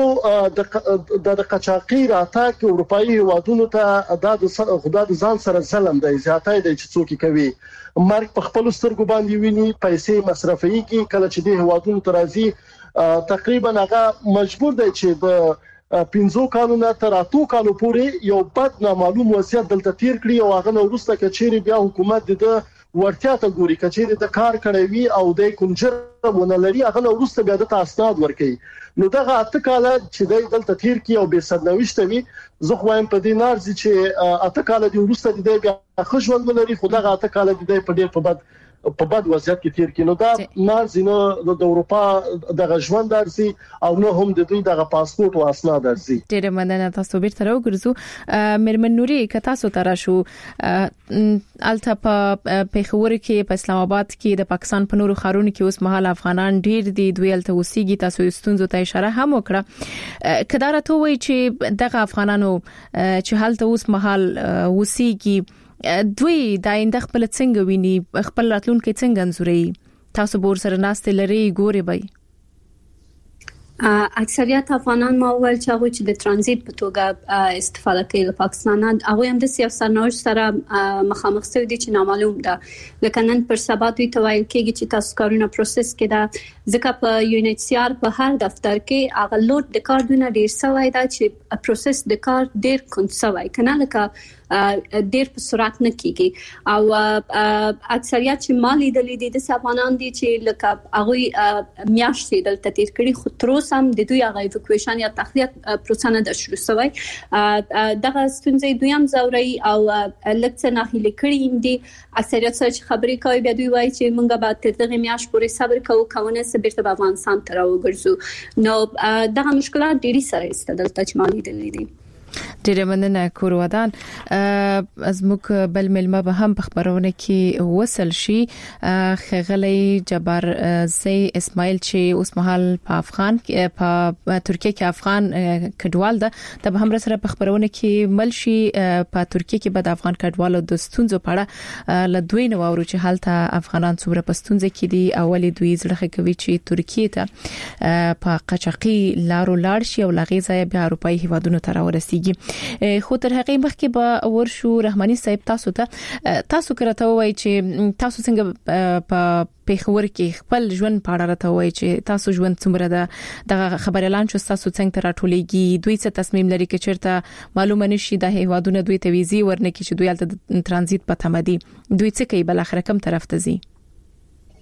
Speaker 4: نو د د قاچاقي راتګ اروپאי هیوادونو ته د خدای د ځان سره ظلم دی زیاتای دی چې څوک کوي مرګ په خپل سترګو باندې ویني پیسې مصرفي کی کله چې د هیوادونو ته راځي تقریبا هغه مجبور دی چې د پنځو کالونو تر اتو کالو پورې یو بد نامعلوم وضعیت دلته تیر کړی او هغه وروسته کچېری بیا حکومت د ورتیا ته ګوري کچېری د کار کړی وي او د کنجر ونه لري هغه وروسته بیا د اسناد ورکي. نو دغه اته کال چې د دلته تیر کی او به سرنوشت وي زه خو وایم په دې نارځي چې اته کال د وروسته د بیا خښول ولري خو دغه اته کال د په ډیر په بد په بد وضعیت کې تیر کینو دا نارځي نو د اروپا د ژوند درسي او نو هم د دوی د پاسپورت او اسناد درسي.
Speaker 3: ډیره مننه تاسو بیرته راوګرځو. مرمن نوري کتا سو تر شو الته په پیښور کې په اسلام آباد کې د پاکستان په نورو خارونو کې اوس مهال افغانان ډیر دي دوی الته وسیږي تاسو ستونزو ته اشاره هم وکړه. کدارته وای چې دغه افغانانو چې هلته اوس مهال وسیږي دوی د آینده خپل څنګه ویني خپل راتلونکي څنګه انځوري تاسو بور سره ناست لري ګوري بای؟
Speaker 5: اکثریت افغانان ما ول چې هغه چې د ترانزیت په توګه استفاده کوي له پاکستان هغه هم د سیاست سرنوشت سره مخامخ شوی دي چې نامعلوم ده لکه نن پر سبا دوی ته وایي کېږي چې تاسو کارونه پروسس کړه ځکه په یو ان ایچ سی آر په هر دفتر کې هغه لوډ د کار دونه ډیر سوی دا چې پروسس د کار ډیر کون سوی کنه لکه ډیر په سرعت نه کیږي او اکثریت چې مالی د لیدي د افغانان دي چې لکه هغه میاشتې دلته تیر کړي خو تر اوسه هم د دوی هغه ایوکویشن یا تخلیه پروسه د شروع شوی دغه ستونزې دوی هم زوري او لکه نه هلي کړي دي. اکثریت سره چې خبرې کوي بیا دوی وایي چې مونږ به تر دغه میاشت پورې صبر کوو کونه سبرته په افغانستان ته راوګرځو. نو دغه مشکلات ډېری سره استدلال چې مالی د لیدي.
Speaker 3: ډیره مننه کورودان. از موږ بل ملما به هم په خبرونه کې وصل شي خغلی جبار زی اسماعیل چې اوس مهال په افغان کې په ترکیه کې افغان کډوال ده د هم سره په خبرونه کې مل شي په ترکیه کې به د افغان کډوالو د ستونزو په اړه ل دوی نو ورو چې حالت افغانان څومره پستونځ کې دي اولی دوی زړه کوي چې ترکیه ته په قاچاقي لارو لاړ شي او لغې ځای به اروپאי هیوادونو ته راورسیږي. خو تر هغه مخکې به ورشو رحماني صاحب تاسو ته تاسو کرته وای چې تاسو څنګه په پیښور کې خپل ژوند په اړه راته وای چې تاسو ژوند څومره ده د خبر اعلان شو تاسو څنګه راټولېږي دوی څه تصمیم لري چې چیرته معلومه نشي د هیوادونو دوی ته ویزي ورنکې چې دوی الته ترانزیت په تمدي دوی څه کوي بل اخر کوم طرف ته ځي؟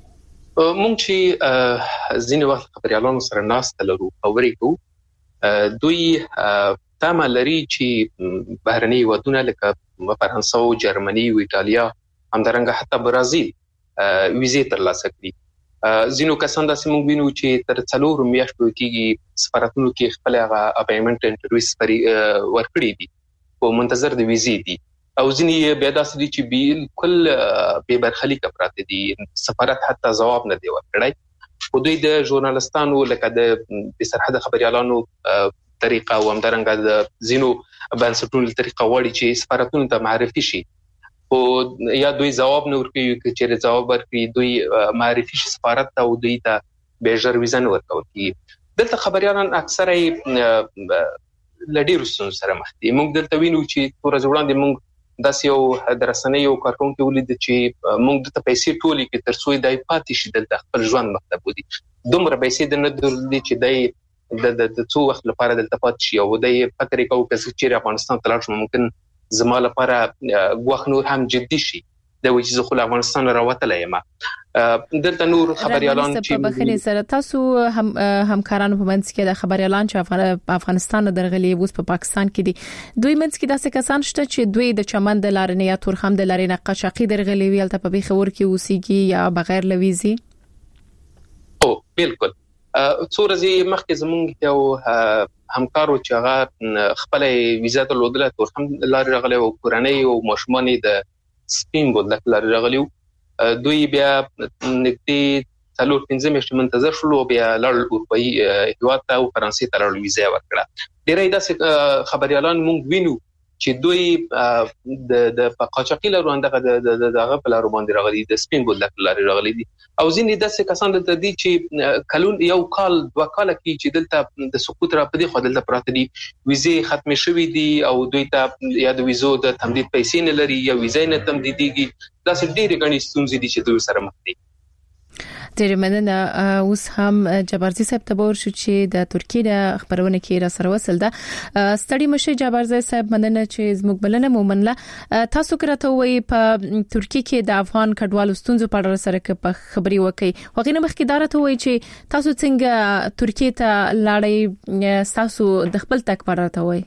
Speaker 6: مونږ چې ځینې وخت خبريالانو سره ناست لرو خبرې کوو دوی تمه لري چې بهرني ودونه لکه فرانسه او جرمني او ایتالیا همدارنګه حتی برازیل ویزې ترلاسه کړي. ځینو کسان داسې مونږ وینو چې تر څلور میاشتو کېږي سفارتونو کې خپل هغه اپاینټمنټ انټرویوز ورکړي دي په منتظر د ویزې دي او ځینې بیا داسې دي چې بالکل بې برخلیک پراته دي سفارت حتی جواب نه دی ورکړی خو دوی د ژورنالستانو لکه د سرحد خبريالانو طریقه او همدارنګه د زینو بنسټونو طریقه وړي چې سفارتونو ته معرفي شي او یا دوی جواب نه ورکوي چې جواب ورکړي دوی معرفي شي سفارت ته او دوی ته بیجر ویزا نه ورکوي. دلته خبريالان اکثره لډیر ستونزو سره مخ دي. موږ دلته وینو چې ورځ وړاندې موږ داسې یو درسنۍ یو کارکونکو ولید چې موږ د پیسې ټولې کې ترڅو دای پاتې شي د خپل ژوند مطلب ودی دومره پیسې د نه درلودي چې دای د د څو وخت لپاره دلته پاتې شي او دای فکر کوي چې افغانستان ته لاړ شي ممکن زما لپاره غوښ نور هم جدي شي د وجې زه خو افغانستان راوتلای ما دلته نور خبريالان
Speaker 3: چې په بخنه سره تاسو هم همکارانو په منځ کې د خبريالان چې افغانستان درغلي اوس په پاکستان کې دي دوی منځ کې داسې کسان شته چې دوی د چمن د لارې یا تورخم د لارې نه قشاقي درغلي ویل ته په بخور کې اوسېږي یا بغیر لويزي.
Speaker 6: او بالکل څو ورځې مخکې زمونږ یو همکارو چې هغه خپل ویزا ته لودله تورخم لارې راغلي او کورنۍ او ماشومان د سپین بودلک لارې راغلیو دوی بیا نږدې څلور پنځه میاشتې منتظر شول او بیا لړ اروپאי هیواد ته او فرانسې ته لړ ویزا ورکړه. ډیرې داسې خبريالان مونږ وینو چې دوی د د قاچاقي لارو اندغه د دغه په لارو باندې راغلي د سپین بودلک لارې راغلي دي او ځینې داسې کسان دلته دي چې کلون یو کال دوه کال کې چې دلته د سقوط را پدې خو دلته پراته دي ویزې ختم شوې دي او دوی ته یا د ویزو د تمدید پیسې نه لري یا ویزې نه تمدیديږي داسې ډېرې غني ستونزې دي چې دوی سره مخ دي.
Speaker 3: ډېر مننه. اوس هم جبارزي صاحب ته ور شو چې د ترکیه د خبرونه کې را سره وصل ده. ستړي مشه جبارزي صاحب مننه چې زموږ بلنه مومنله تاسو کرته وي په ترکیه کې د افغان کډوالو ستونزو په اړه سره په خبري وکي وغینه مخکې دارته وي چې تاسو څنګه ترکیه ته لاړې تاسو د خپل تک پراته وي.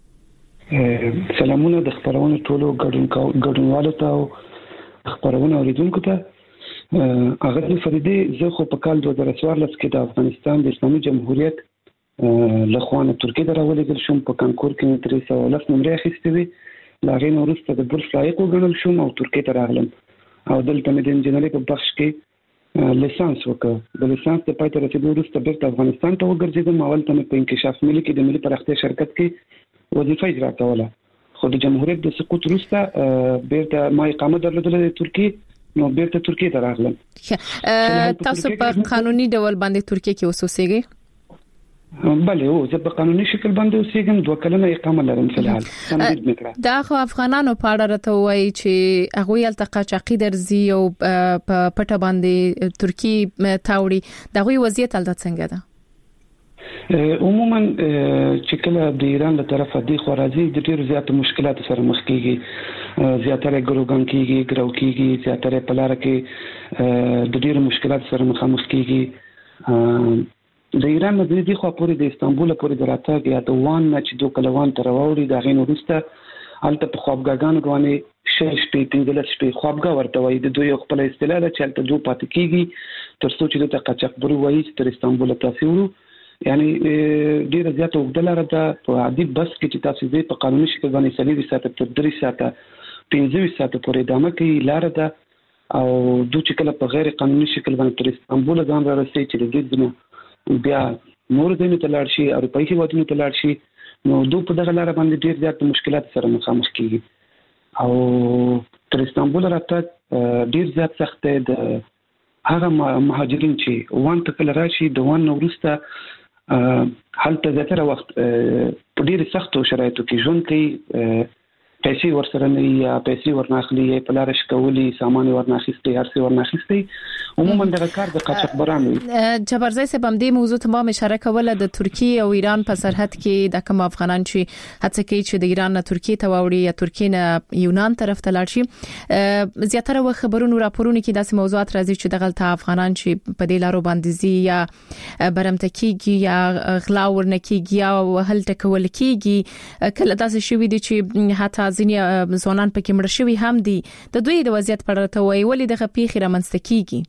Speaker 7: سلامونه د خبرونو ټولو ګډونوالو ته خبرونه اوریدونکو ته اگر د فریدي زه خو په کال دوه زره څوارلس کې د افغانستان د اسلامي جمهوریت له خوانه ترکیه ته راولېږل شوم په کانکور کې درې سوه لس نمرې اخیستې وې لا غین وروسته د بورس لایق وګڼل شوم او ترکیه ته راغلم او دلته مې د انجنیري په بخش کې لیسانس وکړ. د لیسانس د پای ته رسیدو وروسته بیرته افغانستان ته وګرځیدم. اول ته مې په انکشاف ملي کې د ملي پراختیا شرکت کې وظیفه اجرا کوله خو د جمهوریت د سقوط وروسته بیرته ما اقامه درلودله د ترکیه نو بیرته ترکیه ته راغلم.
Speaker 3: تاسو په قانوني ډول باندې ترکیه کې اوسېږئ؟
Speaker 7: بله او زه په قانوني شکل باندې اوسېږم دوه کلنه اقامه لرم فلحال.
Speaker 3: دا خو افغانانو په اړه راته وایي چې هغه یل تقاچاقي درځي او په پټه باندې ترکیه تاوړي دغه وضعیت البته څنګه ده؟
Speaker 7: عموما چې کله د ایران له طرفه دی خو راځي د ډیرو زیاتو مشکلاتو سره مخ کیږي زیاتره ګروګان کیږي ګرو کیږي زیاتره په لار کې د ډیرو مشکلاتو سره مخامخ کیږي. د ایران د دې خو پورې د استانبول پورې دراتګ یا د وان نه چې دوه کلوان تر ووري د غین وروسته البته په خوابګاګانو باندې شش شپې پنځلس شپې خوابګا ورته وایي د دوی خپل اصطلاح ده چې البته دوه پات کیږي تر څو چې د قاچاق برو وایي تر استانبول تاسو ورو یعنی ډیره زیاته وګدلاره ده په عادي بس کې چې تاسو دې په قانوني شکل باندې سلیدي ساته تر درې ساته پنځه ساته پورې ادامه کوي لار ده او دوی چې کله په غیر قانوني شکل باندې تر استانبول ځان را رسي چې د دې بیا نور دې ته لاړ شي اروپایي هیوادونو ته لاړ شي نو دوی په دغه لار باندې ډیر زیات مشکلات سره مخامخ کیږي او تر استانبول راته ډیر زیات سخت ده. هغه مهاجرین چې وان ته کله راشي د وان وروسته هلته زیاتره وخت په ډیر سختو شرایطو کې ژوند کوي پیسې ورسره نه یا پیسې ورناخلي په لار شکولي سامان ورناخستي هر څه ورناخستي عموما دغه کار د قاچاقبرانو
Speaker 3: جبرزی صاحب هم دې موضوع ته ما اشاره کوله د ترکیه او ایران په سرحد کې د کوم افغانان چې هڅه کوي چې د ایران نه ترکیه ته وړي یا ترکیه نه یونان طرف ته لاړ شي زیاتره و خبرونو راپورونه کې داسې موضوعات راځي چې دغه افغانان چې په دې لارو باندې زی یا برمتکیږي یا غلا ورنکیږي یا وهل ټکول کیږي کله داسې شوی دي چې حتی ځینې ځوانان پکې مړ شوي هم دي د دوی د وضعیت په اړه ته وایي ولې دغه پیښې رامنځته کیږي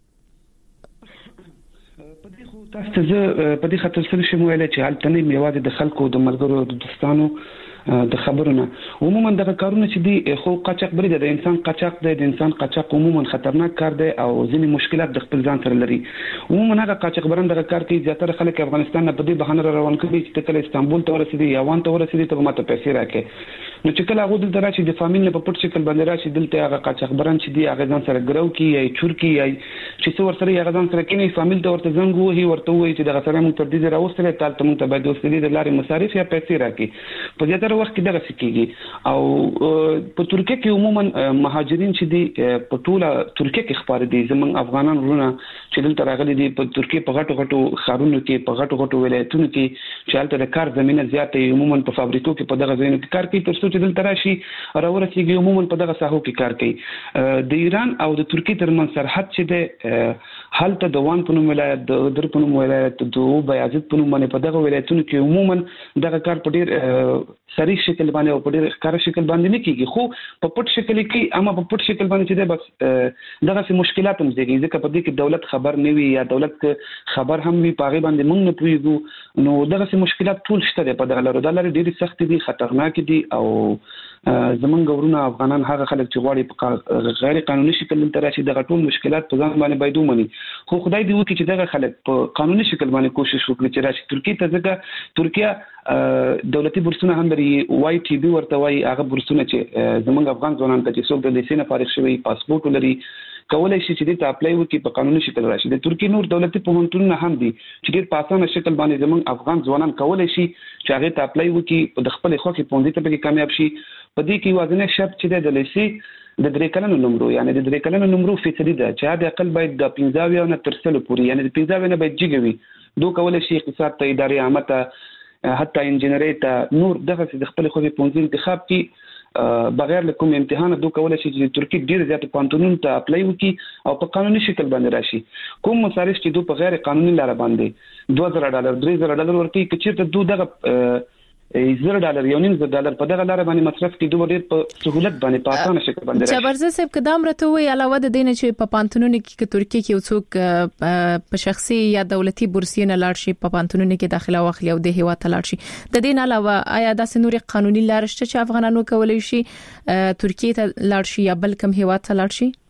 Speaker 7: په دې خو تاسو ته په دې خاطر سره شمو ویل چې حالت نه میواده د خلکو د ملګرو د دوستانو د خبرونه عموما دغه کارونه چې دي خو قاچاق بری د انسان قاچاق دی د انسان قاچاق عموما خطرناک کار دی او ځینې مشکلات د خپل ځان سره لري عموما هغه قاچاق بران دغه کار کوي زیاتره خلک افغانستان نه په دې بهانه روان کوي چې کله استانبول ته ورسېدي یا وان ته ورسېدي ته ماته پیسې راکې نو چې کله هغه دلته راشي د فامیل په پټ شکل باندې راشي دلته هغه قاچاق بران چې دی هغه ځان سره ګرو کی یا چور کی یا چې څو ورسره هغه ځان سره کینی فامیل ته ورته زنګ وهي ورته وایي چې دغه سره موږ تر دې راوستل تل ته موږ ته باید اوسېدي د لارې مصارف یا پیسې راکې په زیاتره وخت کې دغه سکیږي او په ترکیه کې عموما مهاجرین چې دي په ټوله ترکیه کې خبر دي زمونږ افغانان ورونه چې دلته راغلي دي په ترکیه په غټو غټو ښارونو کې په غټو غټو ولایتونو کې چې هلته د کار زمينه زیاتې عموما په فابریکو کې په دغه ځایونو کې کار کوي تر څو چې دلته راشي راورسیږي عموما په دغه ساحو کې کار کوي د ایران او د ترکیه ترمن سرحد چې د هلته د وان په نوم ولایت د در په نوم ولایت د بیازید په نوم باندې په دغه ولایتونو کې عموما دغه کار په ډیر صریح شکل باندې او په ډیر ښکار شکل باندې نه کیږي خو په پټ شکل کې اما په پټ شکل باندې چې بس دغه سي مشکلات هم دي ځکه په دې کې دولت خبر نه وي یا دولت خبر هم وي پاغي باندې موږ نه پوهیږو نو دغه سي مشکلات ټول شته په دغه لارو د لارې ډېری سخت دي خطرناک دي او زمونږ ورونه افغانان هغه خلک چې غواړي په غیر قانوني شکل تر راشي دغه ټول مشکلات په ځان باندې باید ومني خو خدای دې وکړي چې دغه خلک په قانوني شکل باندې کوشش وکړي چې راشي ترکیه ته ځکه ترکیه دولتي بورسونه هم لري وای ټي بي ورته وای هغه بورسونه چې زمونږ افغان ځوانان ته چې څوک د لیسې نه فارغ شوی پاسپورت لري کولای شي چې د اپلای وکړي په قانوني شکل راشي د ترکیه نور دولتي پوهنتونونه هم دي چې ډېر په اسانه شکل باندې زمونږ افغان ځوانان کولای شي چې هغه ته اپلای وکړي د خپل خوښي پوندې ته به کامیاب شي په دې کې وازنه شرط چې د لیسې د درې کلنو نمرو یعنی د درې کلنو نمرو فیصدي ده چې د اقل باید د پنځه نه تر سلو پورې یعنی د پنځه نه باید جګوي دوه کولای شي اقتصاد ته ادارې عامه ته حتی انجنیری ته نور دغه د خپل خوښي پوندې انتخاب کې بغیر له کوم امتحان دوه کولای شي چې ترکیه ډیر زیات پانتونون ته اپلای وکړي او په قانوني شکل باندې راشي کوم مصارف چې دوه په غیر قانوني لار باندې دوه زره ډالر درې زره ډالر ورکړي چې ته دوه دغه زر ډالر یو نیم زر ډالر په دغه لار باندې مصرف کې دوه ډیر په سہولت باندې په اسانه شکل باندې راشي
Speaker 3: جبرزه صاحب قدم راته وی علاوه د دینه چې په پانتونونو کې ترکیه کې وڅوک په شخصي یا دولتي بورسینه لاړ شي په پانتونونو کې داخله واخلي او د هیوا ته لاړ شي د دین علاوه آیا د سنوري قانوني لار شته چې افغانانو کولای شي ترکیه ته لاړ شي یا بل کوم هیوا ته لاړ شي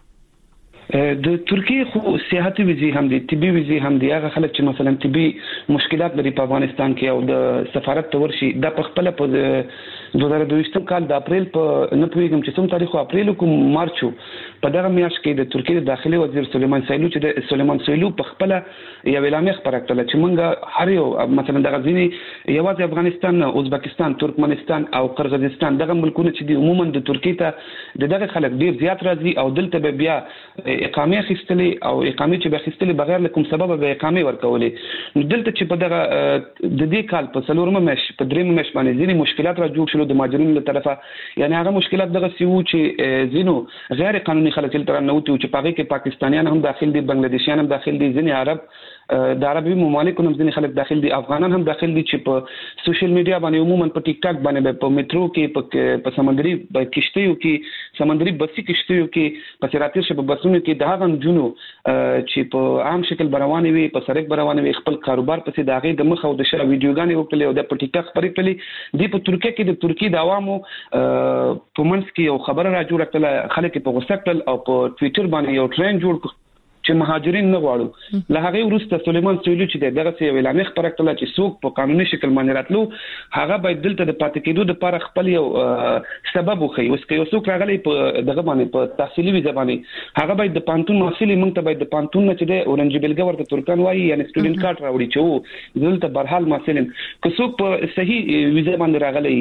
Speaker 7: د ترکیه خو سیاحتي ویزه هم دي طبي ویزه هم دي هغه خلک چې مثلا طبي مشکلات لري په افغانستان کې او د سفارت ته ورشي د خپل په دوه زره دوه کال د اپریل په نه پوهیږم چې کوم تاریخ اپریل کوم مارچ په دغه میاشت کې د ترکیه داخلي وزیر سلیمان سایلو چې د سلیمان سایلو په خپل یو اعلامیه خبره کړه چې مونږ هر یو مثلا دغه ځینی یوازې افغانستان ازبکستان ترکمنستان او قرغیزستان دغه ملکونه چې د عموما د ترکیه ته دغه خلک ډیر زیات راځي او دلته بیا اقامه خستلې او اقامه چې به خستلې بغیر له کوم سبب به اقامه ورکولې نو دلته چې په دغه د دې کال په څلورمه مش په درېمه مش باندې ځینې مشکلات را جوړ شول د مهاجرینو له طرفه یعنی هغه مشکلات دغه سیو چې زینو غیر قانوني خلک تل تر نو چې پاګه کې پاکستانیان هم داخل دي بنگلاديشیان هم داخل دي ځینې عرب د عربي ممالکو هم ځینې خلک داخل دي افغانان هم داخل دي چې په سوشل میډیا باندې عموما په ټیک ټاک باندې په میټرو کې په سمندري کشتیو کې سمندري بسي کشتیو کې په سراتیر شپ بسونو کې د هغه جنو چې په عام شکل برواني وي په سرک برواني وي خپل کاروبار پسې داغه د مخ او د شر ویډیوګانې وکړي او د په ټیک ټاک خبرې کړلې دی په ترکیه کې د ترکیه د عوامو په منځ کې یو خبره را جوړه کړه خلک په غوسه کړل او په ټوئیټر باندې یو ټرند جوړ چې مهاجرین نه غواړو له هغه وروسته سلیمان سویلو چې دغه څه ویل نه خبره کړله چې څوک په قانوني شکل باندې راتلو هغه باید دلته د پاتې کېدو لپاره خپل یو سبب وخی اوس کې یو څوک راغلی په دغه باندې په تحصیلي ویزه باندې هغه باید د پانتون محصلي مونږ ته باید د پانتون نه چې د اورنج بیلګه ورته ترکان وایي یعنی سټوډنټ کارت راوړي چې دلته برحال محصلین که څوک په صحیح ویزه باندې راغلی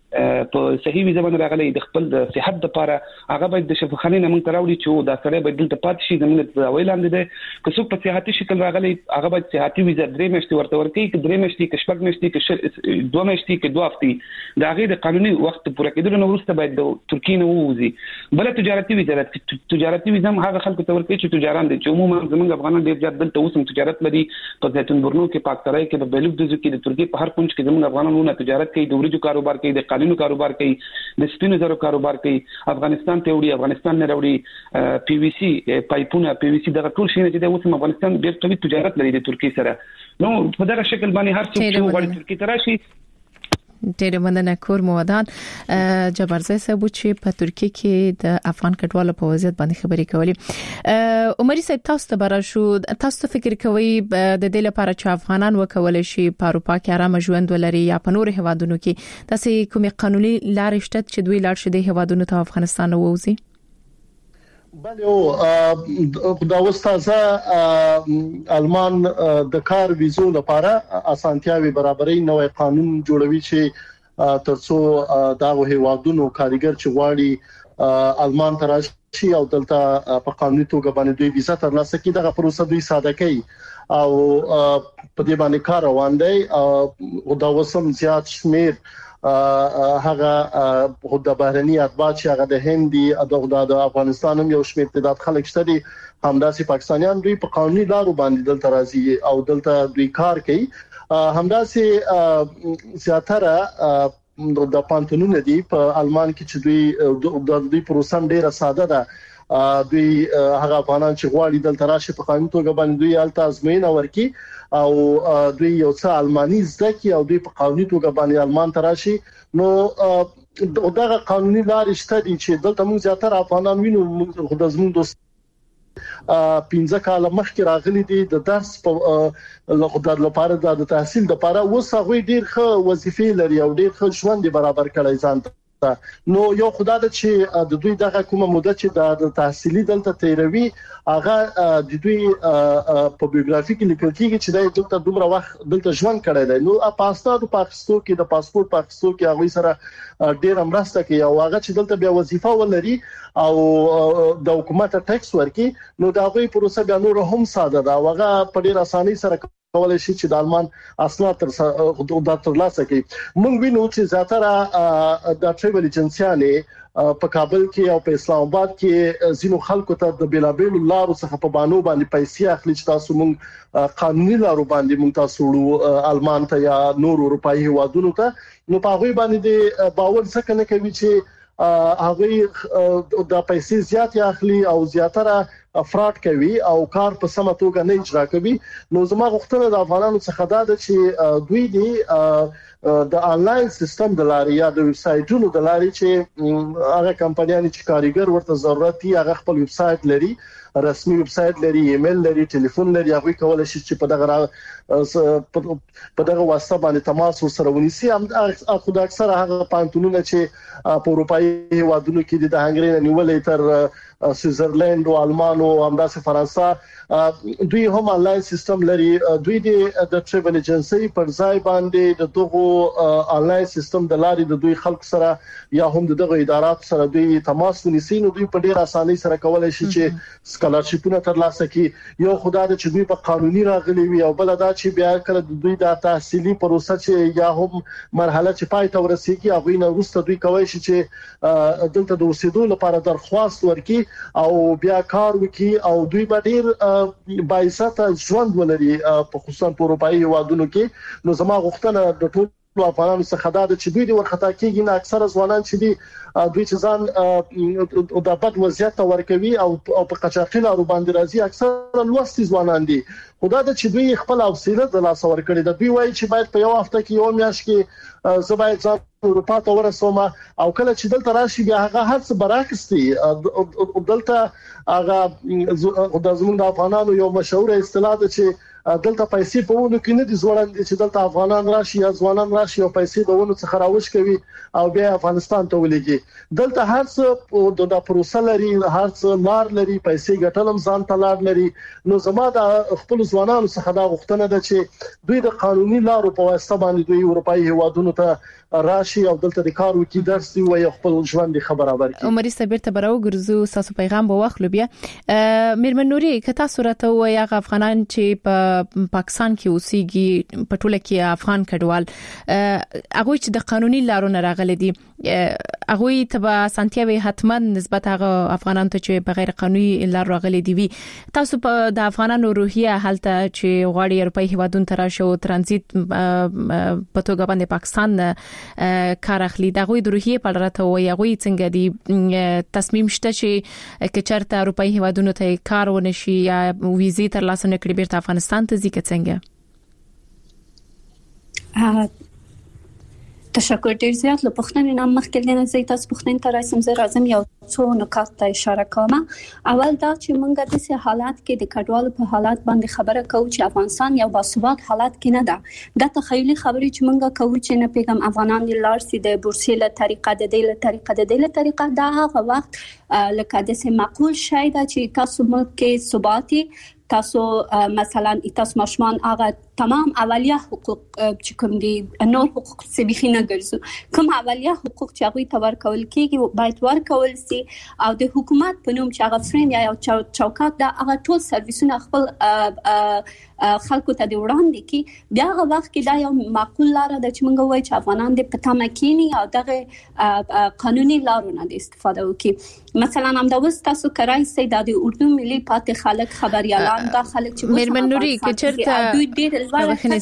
Speaker 7: په صحیح ویزه باندې راغلي د خپل د صحت لپاره هغه باید د شفاخانه نه موږ تراوړي چې دا سره باید دلته پات شي زموږ د ویلاندې ده که څوک په صحتي شکل راغلي هغه باید صحتي ویزه درې میاشتې ورته ورکړي چې درې میاشتې کې شپږ میاشتې کې دوه میاشتې کې دوه هفتې دا غیر قانوني وخت پوره کېدل نو وروسته باید د ترکیې نه ووځي بل تجارتي ویزه تجارتي ویزه هم هغه خلکو ته ورکړي چې تجاران دي چې عموما زموږ افغانان ډېر زیات دلته اوس هم تجارت لري په زیتون برنو کې پاکستان کې په بیلوک د ځکه د ترکیې په هر کونج کې زموږ افغانانو تجارت کوي د ورجو کاروبار کوي د قالینو کاروبار کوي د سپینو زرو کاروبار کوي افغانستان ته وړي افغانستان نه وړي پی وی سی پایپونه پی وی سی دغه ټول شي چې د اوس افغانستان ډېر قوي تجارت لري د ترکیې سره نو په دغه شکل باندې هر څوک چې وړي ترکیې ته راشي.
Speaker 3: ډېر مننه کور مودان جبرزه صاحب چې په ترکیه کې د افغان کډوالو په وضعیت باندې خبرې کولې. عمري صاحب تاسو ته برا شو تاسو فکر کوئ د دې لپاره چې افغانان وکول شي په اروپا کې آرام ژوند ولري یا په نور هوادونو کې تاسو کومې قانوني لارې شته چې دوی لاړ شي د هوادونو ته افغانستان ووزي؟
Speaker 4: بله او دا استاذه آلمان د کار ویزو لپاره اسانتیاوي برابرۍ نوې قانون جوړوي چې ترڅو دا هیوادونو کارګر چې غواړي آلمان ته راشي او دلته په قانوني توګه باندې دوی ویزه ترلاسه کړي دغه پروسه دوی ساده کوي او په دې باندې کار روان دی او دا وسم زیات شمیر هغه د بهرني اتباع چې هغه د هندي د افغانستان هم یو شمېر تعداد خلک شته دي همداسې پاکستانیان دوی په قانوني لارو باندې دلته راځي او دلته دوی کار کوي همداسې زیاتره د پانتونونه دي په آلمان کې چې دوی د دوی پروسه ډیره ساده ده دوی هغه افغانان چې غواړي دلته راشي په قانوني توګه باندې دوی الته ازموینه ورکي او دوی یو څه الماني زده کی او دوی په قانوني توګه باندې آلمان ته راشي نو دغه قانوني لارې شته دي چې دلته موږ زیاتره افغانان وینو خو د زموږ دوست پنځه کال مخکې راغلي دي د درس په لغدار لپاره د تحصیل لپاره وسغوي ډیر ښه وظیفې لري او ډیر ښه ژوند برابر کړی ځان نو یو خدای د چې د دوی دغه کومه موده چې د تحصیلي دلته تیروي هغه د دوی په بیوګرافي کې لیکل کیږي چې د دلته دومره وخت دلته ژوند کړی دی نو پاسپورت په پاکستان کې د پاسپورت پاکستان کې هغه سره ډیر امرسته کوي او هغه چې دلته بیا وظیفه ولري او د حکومت ټیکس ورکي نو دا غوي پروسه بیا نور هم ساده ده هغه په ډیر اسانۍ سره کولای شي چې د آلمان اسناد تر د ترلاسه کوي موږ وینو چې زیاتره د ټریول ایجنسیانې په کابل کې او په اسلام آباد کې زینو خلکو ته د بیلابیل لارو څخه په بانو باندې پیسې اخلي چې تاسو موږ قانوني لارو باندې موږ تاسو وړو آلمان ته یا نور اروپאי هوادونو ته نو په هغه باندې باور څنګه نه کوي چې هغه د پیسې زیات اخلي او زیاتره افراط کوي او کار په سمه توګه نه اجرا کوي نو زما غوښتنه د افغانانو څخه ده چې دوی دی د انلاین سیستم د لارې یا د ویب سایټونو د لارې چې هغه کمپنیانې چې کارګر ورته ضرورت دي هغه خپل ویب سایټ لري رسمي ویب سایټ لري ایمیل لري ټلیفون لري هغه کولای شي چې په دغه په دغه واسطه باندې تماس سره ونیسي هم خو د اکثره هغه پانتونونه چې په اروپאי هوادونو کې د هنګري نیولې تر سویټزرلند او آلمان او همداسې فرانسه دوی هم انلاین سیستم لري دوی د ټریول ایجنسی پر ځای باندې د دغه انلاین سیستم د لارې د دوی خلک سره یا هم دغه ادارات سره دوی تماس ونیسي نو دوی په ډیر اسانۍ سره کولای شي چې سکالرشیپونه ترلاسه کړي یو خدای د چې دوی په قانوني راغلي وي او بل دا چې بیا کله د دوی د تحصیلي پروسه چې یا هم مرحله چې پای ته ورسیږي هغه نه وروسته دوی کوي چې دلته د اوسېدو لپاره درخواست ورکړي او بیا کار وکړي او دوی به ډیر بایسته ژوند ولري په خصوصا په اروپאי هوادونو کې نو زما غوښتنه د ټول افغانانو څخه دا چې دوی د ورختا کېږي نه اکثره ځوانان چې دي دوی چې ځان د بد وضعیت ورکوي او په قچاقي لارو باندې راځي اکثره لوستي ځوانان دي خدای د چې دوی خپل حوصله د لاس ورکړي د دوی وایي چې باید په یو هفته کې یو میاشت کې زبایت ځان اروپا ته ورسوم او کله چې دلته راشي بیا هغه هر څه براکستي دلته هغه د زموږ د افغانانو یو مشهور اصطلاح ده چې دلته پیسې په ونه کې نه دي ځوړان دي چې دلته افغانان راشي یا ځوانان راشي او پیسې د ونه څخه راوښ کوي او بیا افغانستان ته ولېږي دلته هر څه د پروسه لري هر څه لار لري پیسې ګټلم ځان ته لار لري نو زما د خپل ځوانانو څخه دا غوښتنه ده چې دوی د قانوني لارو په واسطه باندې دوی اروپאי هوادونو ته راشي شي او دلته د کار وکي درس وي خپل ژوند خبرابر کړي.
Speaker 3: عمر صابر ته براو ګرځو تاسو پیغام به واخلو بیا میرمن نوري کته صورت او یا افغانان چې په پاکستان کې اوسېږي په ټوله کې افغان کډوال هغه چې د قانوني لارو نه راغلي دي هغه ته سانتیاوي حتما نسبت هغه افغانان ته چې په غیر قانوني لار راغلي دي وي. تاسو په د افغانانو روحیه حالت چې غواړي اروپאי هیوادونو ته راشي او ترانزیت په توګه باندې پاکستان کار اخلي د غوي د روحیه په اړه ته وایي غوي څنګه دي تصمیم شته چې کچرته اروپאי هیوادونو ته کار ونشي یا ویزه تر لاسه نکړي بیرته افغانستان ته ځي څنګه؟
Speaker 5: تشکر ډیر زیات له پښتنې نام مخکې نه زه تاسو پښتنې ته راځم زه راځم یو څو نکات ته اشاره کوم. اول دا چې موږ د سه حالات کې د کډوالو په حالات باندې خبره کوو چې افغانستان یو باسواده حالات کې نه ده. د تخیلي خبرې چې موږ کوو چې نه پیغام افغانان د لارسي د بورسي له طریقه د دې له طریقه د دې له طریقه دا هغه وخت لکه د سه معقول شای دا چې تاسو ملک کې ثباتي تاسو مثلا تاسو ماشومان هغه تمام اولیه حقوق چې کوم دي نور حقوق سبيخي نه ګرځو کوم اولیه حقوق چې هغه تور کول کیږي باید ورکول سي او د حکومت په نوم چې هغه فریم یا چوکاټ دا هغه ټول سرویسونه خپل خلکو ته دی وړاندې کی بیا هغه وخت کې دا یو معقول لار ده چې موږ وایو چې افغانان د پتا مکینی او دغه قانوني لارونه د استفاده وکړي. مثلا هم دا وست تاسو کرای سي د اردو ملي پاتې خلک خبريالان دا خلک چې
Speaker 3: میرمن نوري کچرته
Speaker 5: دوی ډېر
Speaker 3: په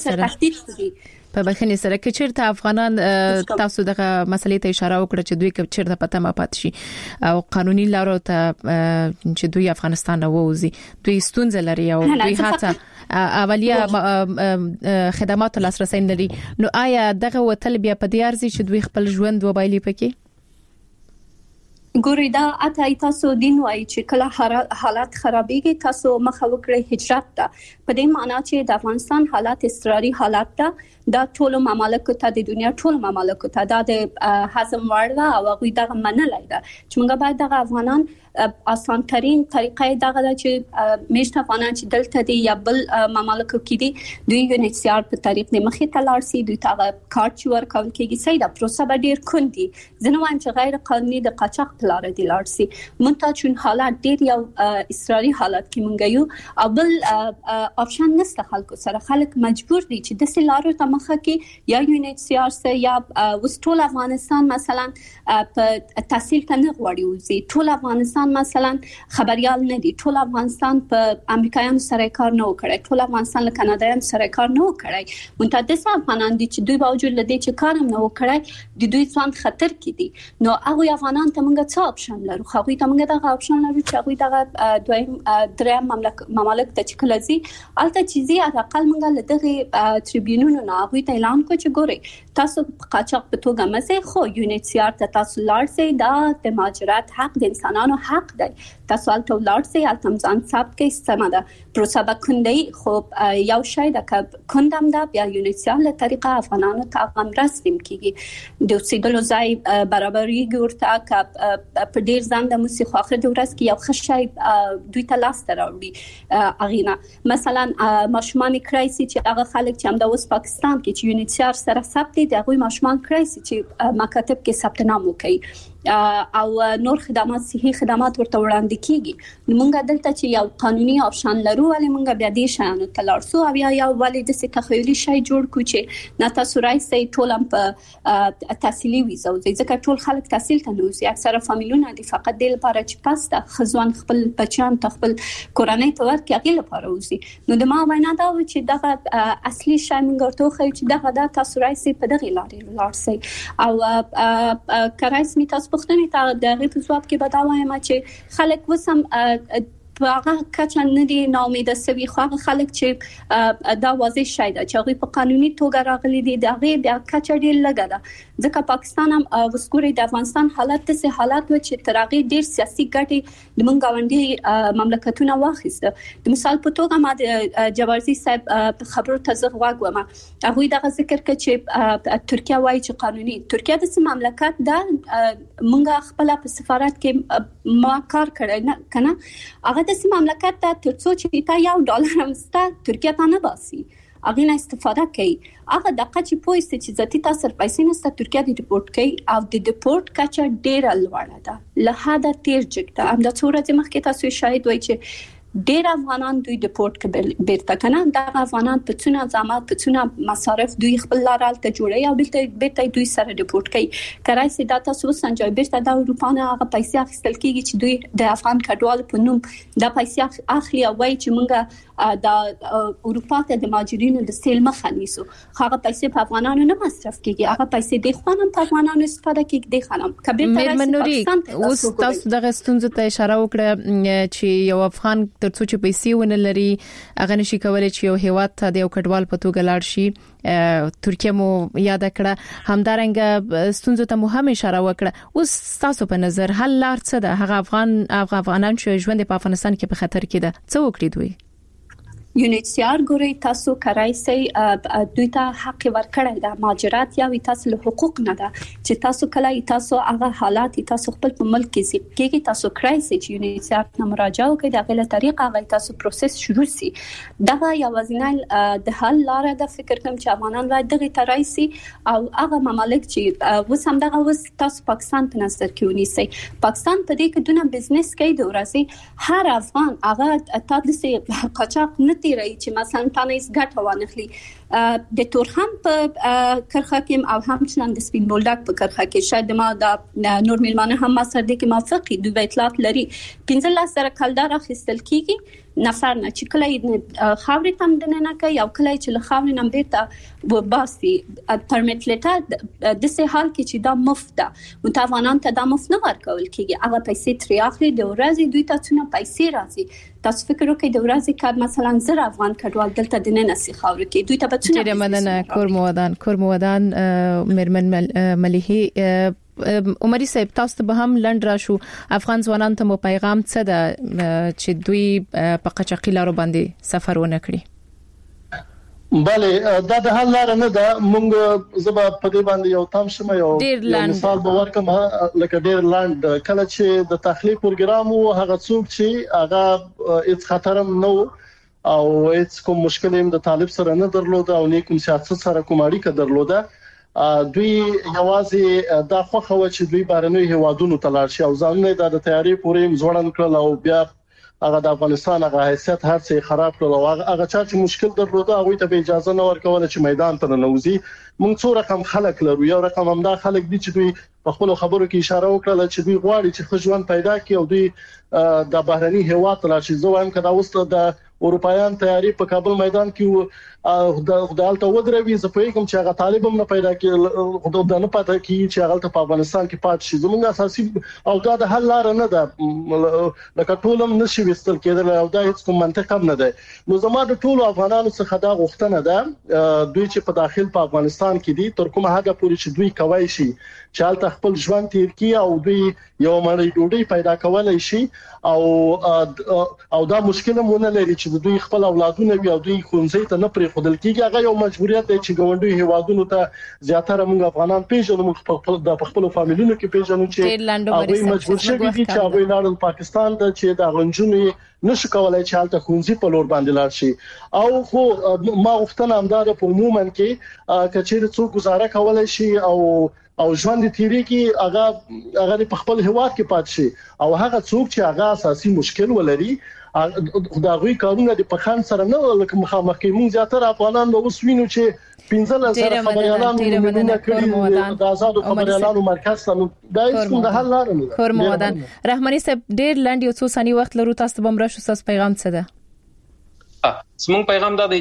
Speaker 3: بخښنې سره کې چیرته افغانان تاسو دغه مسلې ته اشاره وکړه چې دوی کې چیرته پته ما پات شي او قانوني لارو ته چې دوی افغانستان ووزي دوی ستونزې لري او دوی هاته اولیه خدمات لاسرسي لري نو آیا دغه وتل بیا په دې ارزي چې دوی خپل ژوند وبایلي پکې؟
Speaker 5: ګوري دا اته تاسو دین وایي چې کله حالات خرابېږي تاسو مخه وکړئ هجرت ته په دې معنی چې د افغانستان حالات اضطراري حالات ته دا ټول ممالک ته د دنیا ټول ممالک ته دا د حزم ورده او غوي دغه منلای دا چې موږ باید دغه افغانان آسان ترين طریقې دغه چې میشت افغانان چې دلته دي یا بل ممالک کې دي دوی یو نشيار په طریق نه مخې ته لاړ سي دوی ته کارت ور کول کېږي سیدا پروسه به ډیر کندي ځنه وایم چې غیر قانوني د قاچاق په لار دي لاړ سي مونږ چون حالات ډیر یو اضطراري حالات کې مونږ یو او بل اپشن نشته خلکو سره خلک مجبور دي چې د سلارو ته مخه کې یا یو نشيار سره یا وستول افغانستان مثلا په تحصیل ته نه غواړي وزي ټول افغانستان مثلا خبريال نه دي ټول افغانستان په امریکایانو سره کار نه وکړي ټول افغانستان له کاناډایانو سره کار نه وکړي متعدد افغانان دي چې دوی باوجود لدی چې کار هم نه وکړي د دوی ځان خطر کې دي نو هغه افغانان ته موږ څه اپشن لرو خو دوی ته موږ دغه اپشن لرو چې هغه دغه دویم دریم مملک ممالک ته چې کله زی الته چیزي اقل موږ له دغه ټریبیونونو نه هغه ته اعلان کو چې ګوري تاسو قاچاق په توګه مزه خو یونیسيار ته تاسو لاړ سي دا د مهاجرت حق د انسانانو حق دی تاسو الته لاړ سي الته ځان ثبت کې سم ده پروسه به کندي خو یو شای د کندم دا بیا یونیسيار له طریقه افغانانو ته غم رسم کیږي د سیدلو ځای برابرۍ ګورته ک په ډیر ځان د موسیقي اخر د ورځ کې یو خشای دوی ته لاس تراوړي اغینا مثلا ماشومان کرایسي چې هغه خلک چې هم د اوس پاکستان کې چې یونیسيار سره ثبت دي هغه ماشومان کرایسي چې مکاتب کې ثبت نام وکړي او نور خدمات صحي خدمات ورته وړاندې کیږي موږ دلته چې یو قانوني اپشن لرو ولې موږ بیا دې شانو تلارسو او یا یو ولې د څه تخیلي شای جوړ کو چې نه تاسو راځي ټول په تحصیلي ویزه ځکه ټول خلک تحصیل ته نوځي اکثره فامیلونه دي فقط د لپاره چې پاسته خزوان خپل بچیان ته خپل کورنۍ ته ورکړي هغه لپاره وځي نو د ما وینا دا و چې دغه اصلي شای موږ ورته خو چې دغه د تاسو راځي په دغه لارې لارسي او کرایس می تاسو پښتنې ته د غي په ځواب کې بداوایم چې خلک وسم په هغه کچه نه دي ناامید سوي خو هغه خلک چې دا واضح شای دا چې هغه په قانوني توګه راغلي دي دا غي بیا کچه ډیر لګا ده ځکه پاکستان هم وسکوري د افغانستان حالت څه حالات و چې ترغي ډیر سیاسي ګټي د مونږ غونډي مملکتونه واخیسته د مثال په توګه ما د جوارزي صاحب خبرو ته زغ واګوم هغه دا ذکر کړ چې ترکیه وايي چې قانوني ترکیه د سم مملکت دا مونږ خپل په سفارت کې ما کار کړی نه کنه هغه د سم مملکت ته ترڅو چې تا یو ډالر هم ستا ترکیه ته نه باسي هغه نه استفاده کوي هغه د قچ پويست چې ذاتی تاثیر پیسې نسته ترکیه د ریپورت کوي او د ډیپورت کچه ډیره لوړه ده له حده تیر جګه هم د څوره د مخکې تاسو شاهد وای چې ډیر افغانان دوی ډیپورت کې بیرته کنه د افغانان په څونه زحمت په څونه مصارف دوی خپل لارال ته جوړي او بیرته بیرته دوی سره ډیپورت کوي کرای سي دا تاسو سنجای بیرته د اروپا نه هغه پیسې اخیستل کیږي چې دوی د افغان کډوال په نوم د پیسې اخلي او وایي چې مونږه د اروپا ته د ماجرینو د سیل مخه نیسو هغه پیسې په افغانانو نه مصرف کیږي هغه پیسې د خوانم په افغانانو استفاده کیږي د خانم کبیر
Speaker 3: پاکستان اوس تاسو د غستونزو ته اشاره وکړه چې یو افغان ترڅو چې پیسې ونه لري هغه نشي کولای چې یو هیواد ته د یو کډوال په توګه لاړ شي ترکیه مو یاد کړه همدارنګه ستونزو ته مو هم اشاره وکړه اوس تاسو په نظر حل لار څه ده هغه افغان افغانان چې ژوند په افغانستان کې په خطر کې ده څه وکړي دوی
Speaker 5: یونیسیار ګوري تاسو کرای سي دوی ته حق ورکړی دا ماجرات یا تاسو له حقوق نه ده چې تاسو کله تاسو هغه حالات تاسو خپل په ملک کې کې تاسو کرای سي چې یونیسیار ته مراجعه وکړئ د غوړه طریقه هغه تاسو پروسس شروع سي دا یوازینی د حل لار ده فکر کوم چې افغانان باید دغه ترای سي او هغه ممالک چې وس هم دغه وس تاسو پاکستان ته نظر کې ونیسي پاکستان په دې کې دونه بزنس کوي د ورځي هر افغان هغه تاسو قاچاق نه تیری چې مثلا تانیس ګټه وانخلي د تورخم په کرخه کې او همچنان د سپین بولډک په کرخه کې شاید ما د نور میلمانه هم ما سره د کې موافقي دوی اطلاعات لري پنځه سره کلدار اخیستل کیږي نفر نه چې کله خاورې تم دنه نه کوي او کله چې له خاورې نم بیرته وباسي پرمټ لیټر د سه حال کې چې دا مفت ده متوانان ته دا مفت نه ورکول کیږي هغه پیسې تری اخلي د ورځې دوی ته څونه پیسې راځي تاسو فکر وکړئ د ورځې کار مثلا زر افغان کډوال دلته د نه نسی خاور کې دوی ته په څونه
Speaker 3: ډیره مننه کورمودان کورمودان مرمن مليحي عمري صاحب تاسو به هم لند راشو افغان ځوانان ته مو پیغام څه ده چې دوی په قچقی لارو باندې سفر ونه کړي
Speaker 4: بله دا د حل لار نه ده مونږ زبا په دې باندې یو تام شمه یو مثال به ورکم لکه ډیر لاند کله چې د تخلیق پروګرام او هغه څوک چې هغه هیڅ خطر نه او هیڅ کوم مشکل هم د طالب سره نه درلود او نه کوم سیاست سره کوم اړیکه درلوده دوی یوازې دا خوخه و چې دوی بارنوي هوادونو تلار شي او ځانونه د تیاری پورې مزوړن کړل او بیا هغه د افغانستان هغه حیثیت هر څه خراب کړل او هغه چا چې مشکل درلوده هغه ته به اجازه نه ورکول چې میدان ته ننوځي موږ څو رقم خلک لرو یو رقم هم دا خلک دي چې دوی په خپل خبرو کې اشاره وکړه چې دوی غواړي چې خجوان پیدا کړي او دوی د بهرني هواد راشي زه وایم کدا اوس د اروپایان تیاری په کابل میدان کې د خدالته ودروي زه په کوم چې هغه طالب هم نه پیدا کړي خدای د نه پاتې کی چې هغه په افغانستان کې پات شي زموږ اساسي او دا د حل لار نه ده لکه ټولم نشي وستل کېدل او دا هیڅ کوم منطق هم نه ده نو زموږ د ټولو افغانانو څخه دا غوښتنه ده دوی چې په داخل په افغانستان کې دي تر کومه حد پورې چې دوی کوي شي چې حالت خپل ژوند تیر کی او دوی یو مړی ډوډۍ پیدا کولای شي او او دا مشکل مونږ لري چې دوی خپل اولادونه وي او دوی خونځي ته نه پرې خودل کیږي هغه یو مجبوریت دی چې ګوندوي هوادونو ته زیاتره موږ افغانان پیژنو موږ خپل د خپل فامیلونو کې پیژنو چې هغه مجبور شوي دي چې هغه لاړل پاکستان ته چې د غنجونی نشو کولای چې حالت خونځي په لور باندې لاړ شي او خو ما غوښتنه همدار په عموما کې کچېر څوک گزاره کولای شي او او ژوند تیری کې هغه هغه په خپل هواد کې پات شي او هغه څوک چې هغه اساسي مشکل ولري دا غوي کارونه د پخان سره نه لکه مخامخ کې مونږ زیاتره افغانان نو وسوینو چې پنځل سره خبريالانو نه کړی د آزاد خبريالانو مرکز ته دا هیڅ د حل لار نه
Speaker 3: کورمودان رحماني صاحب ډیر لاندې یو څو ثانیې وخت لرو تاسو به مرشد تاسو پیغام څه ده
Speaker 6: سمون پیغام دا دی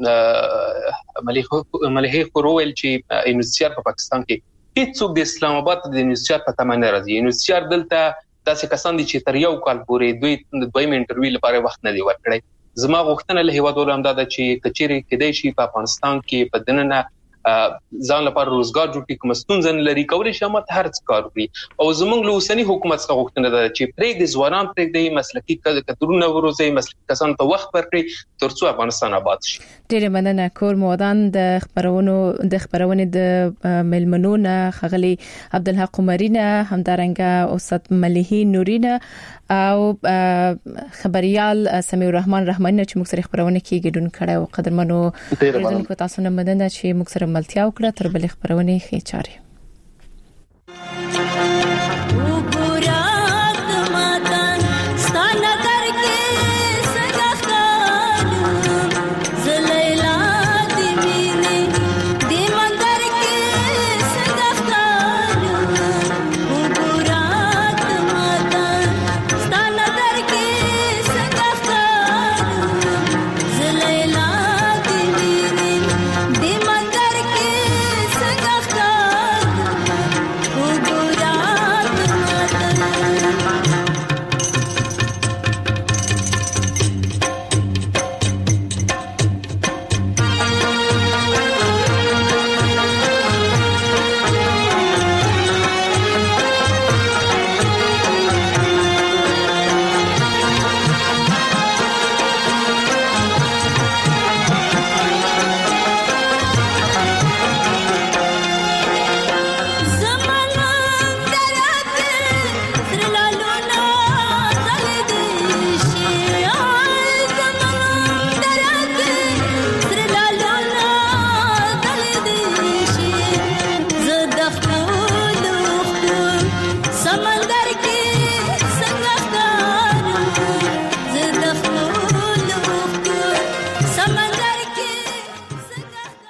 Speaker 6: چې مليحي مليحي خروول چې انوسیار په پاکستان کې هیڅوک د اسلام آباد د انوسیار په تمنه راځي انوسیار دلته داسې کسان دي چې تر یو کال پورې دوی د دویم انټرویو لپاره وخت نه دی ورکړی زما غوښتنه له هیوادولو هم دا ده چې کچېری کېدای شي په افغانستان کې په دننه ځان لپاره روزګار جوړ کړي، کوم ستونزې لري کولای شي مت هر څه کار کوي. او زمونږ له اوسنی حکومت څخه غوښتنه ده چې پرېږدي ځوانان پرېږدي مسلکي کډرونه وروزي، مسلکي کسان ته وخت ورکړي ترڅو افغانستان آباد شي.
Speaker 3: ډېر مننه. کور مودان د خبرونو د خبرونې د ملمنو نه خغلی عبدالحق عمرینه، همدارنګه استاد مليحي نورینه او خبريال سميع الرحمن رحماني چې موږ سره خبرونه کې ګډون کړه او قدرمنو ورزنکو تاسو نه مننه چې موږ سره ملتیا وکړه. تر بل خبرونه ښه چاري.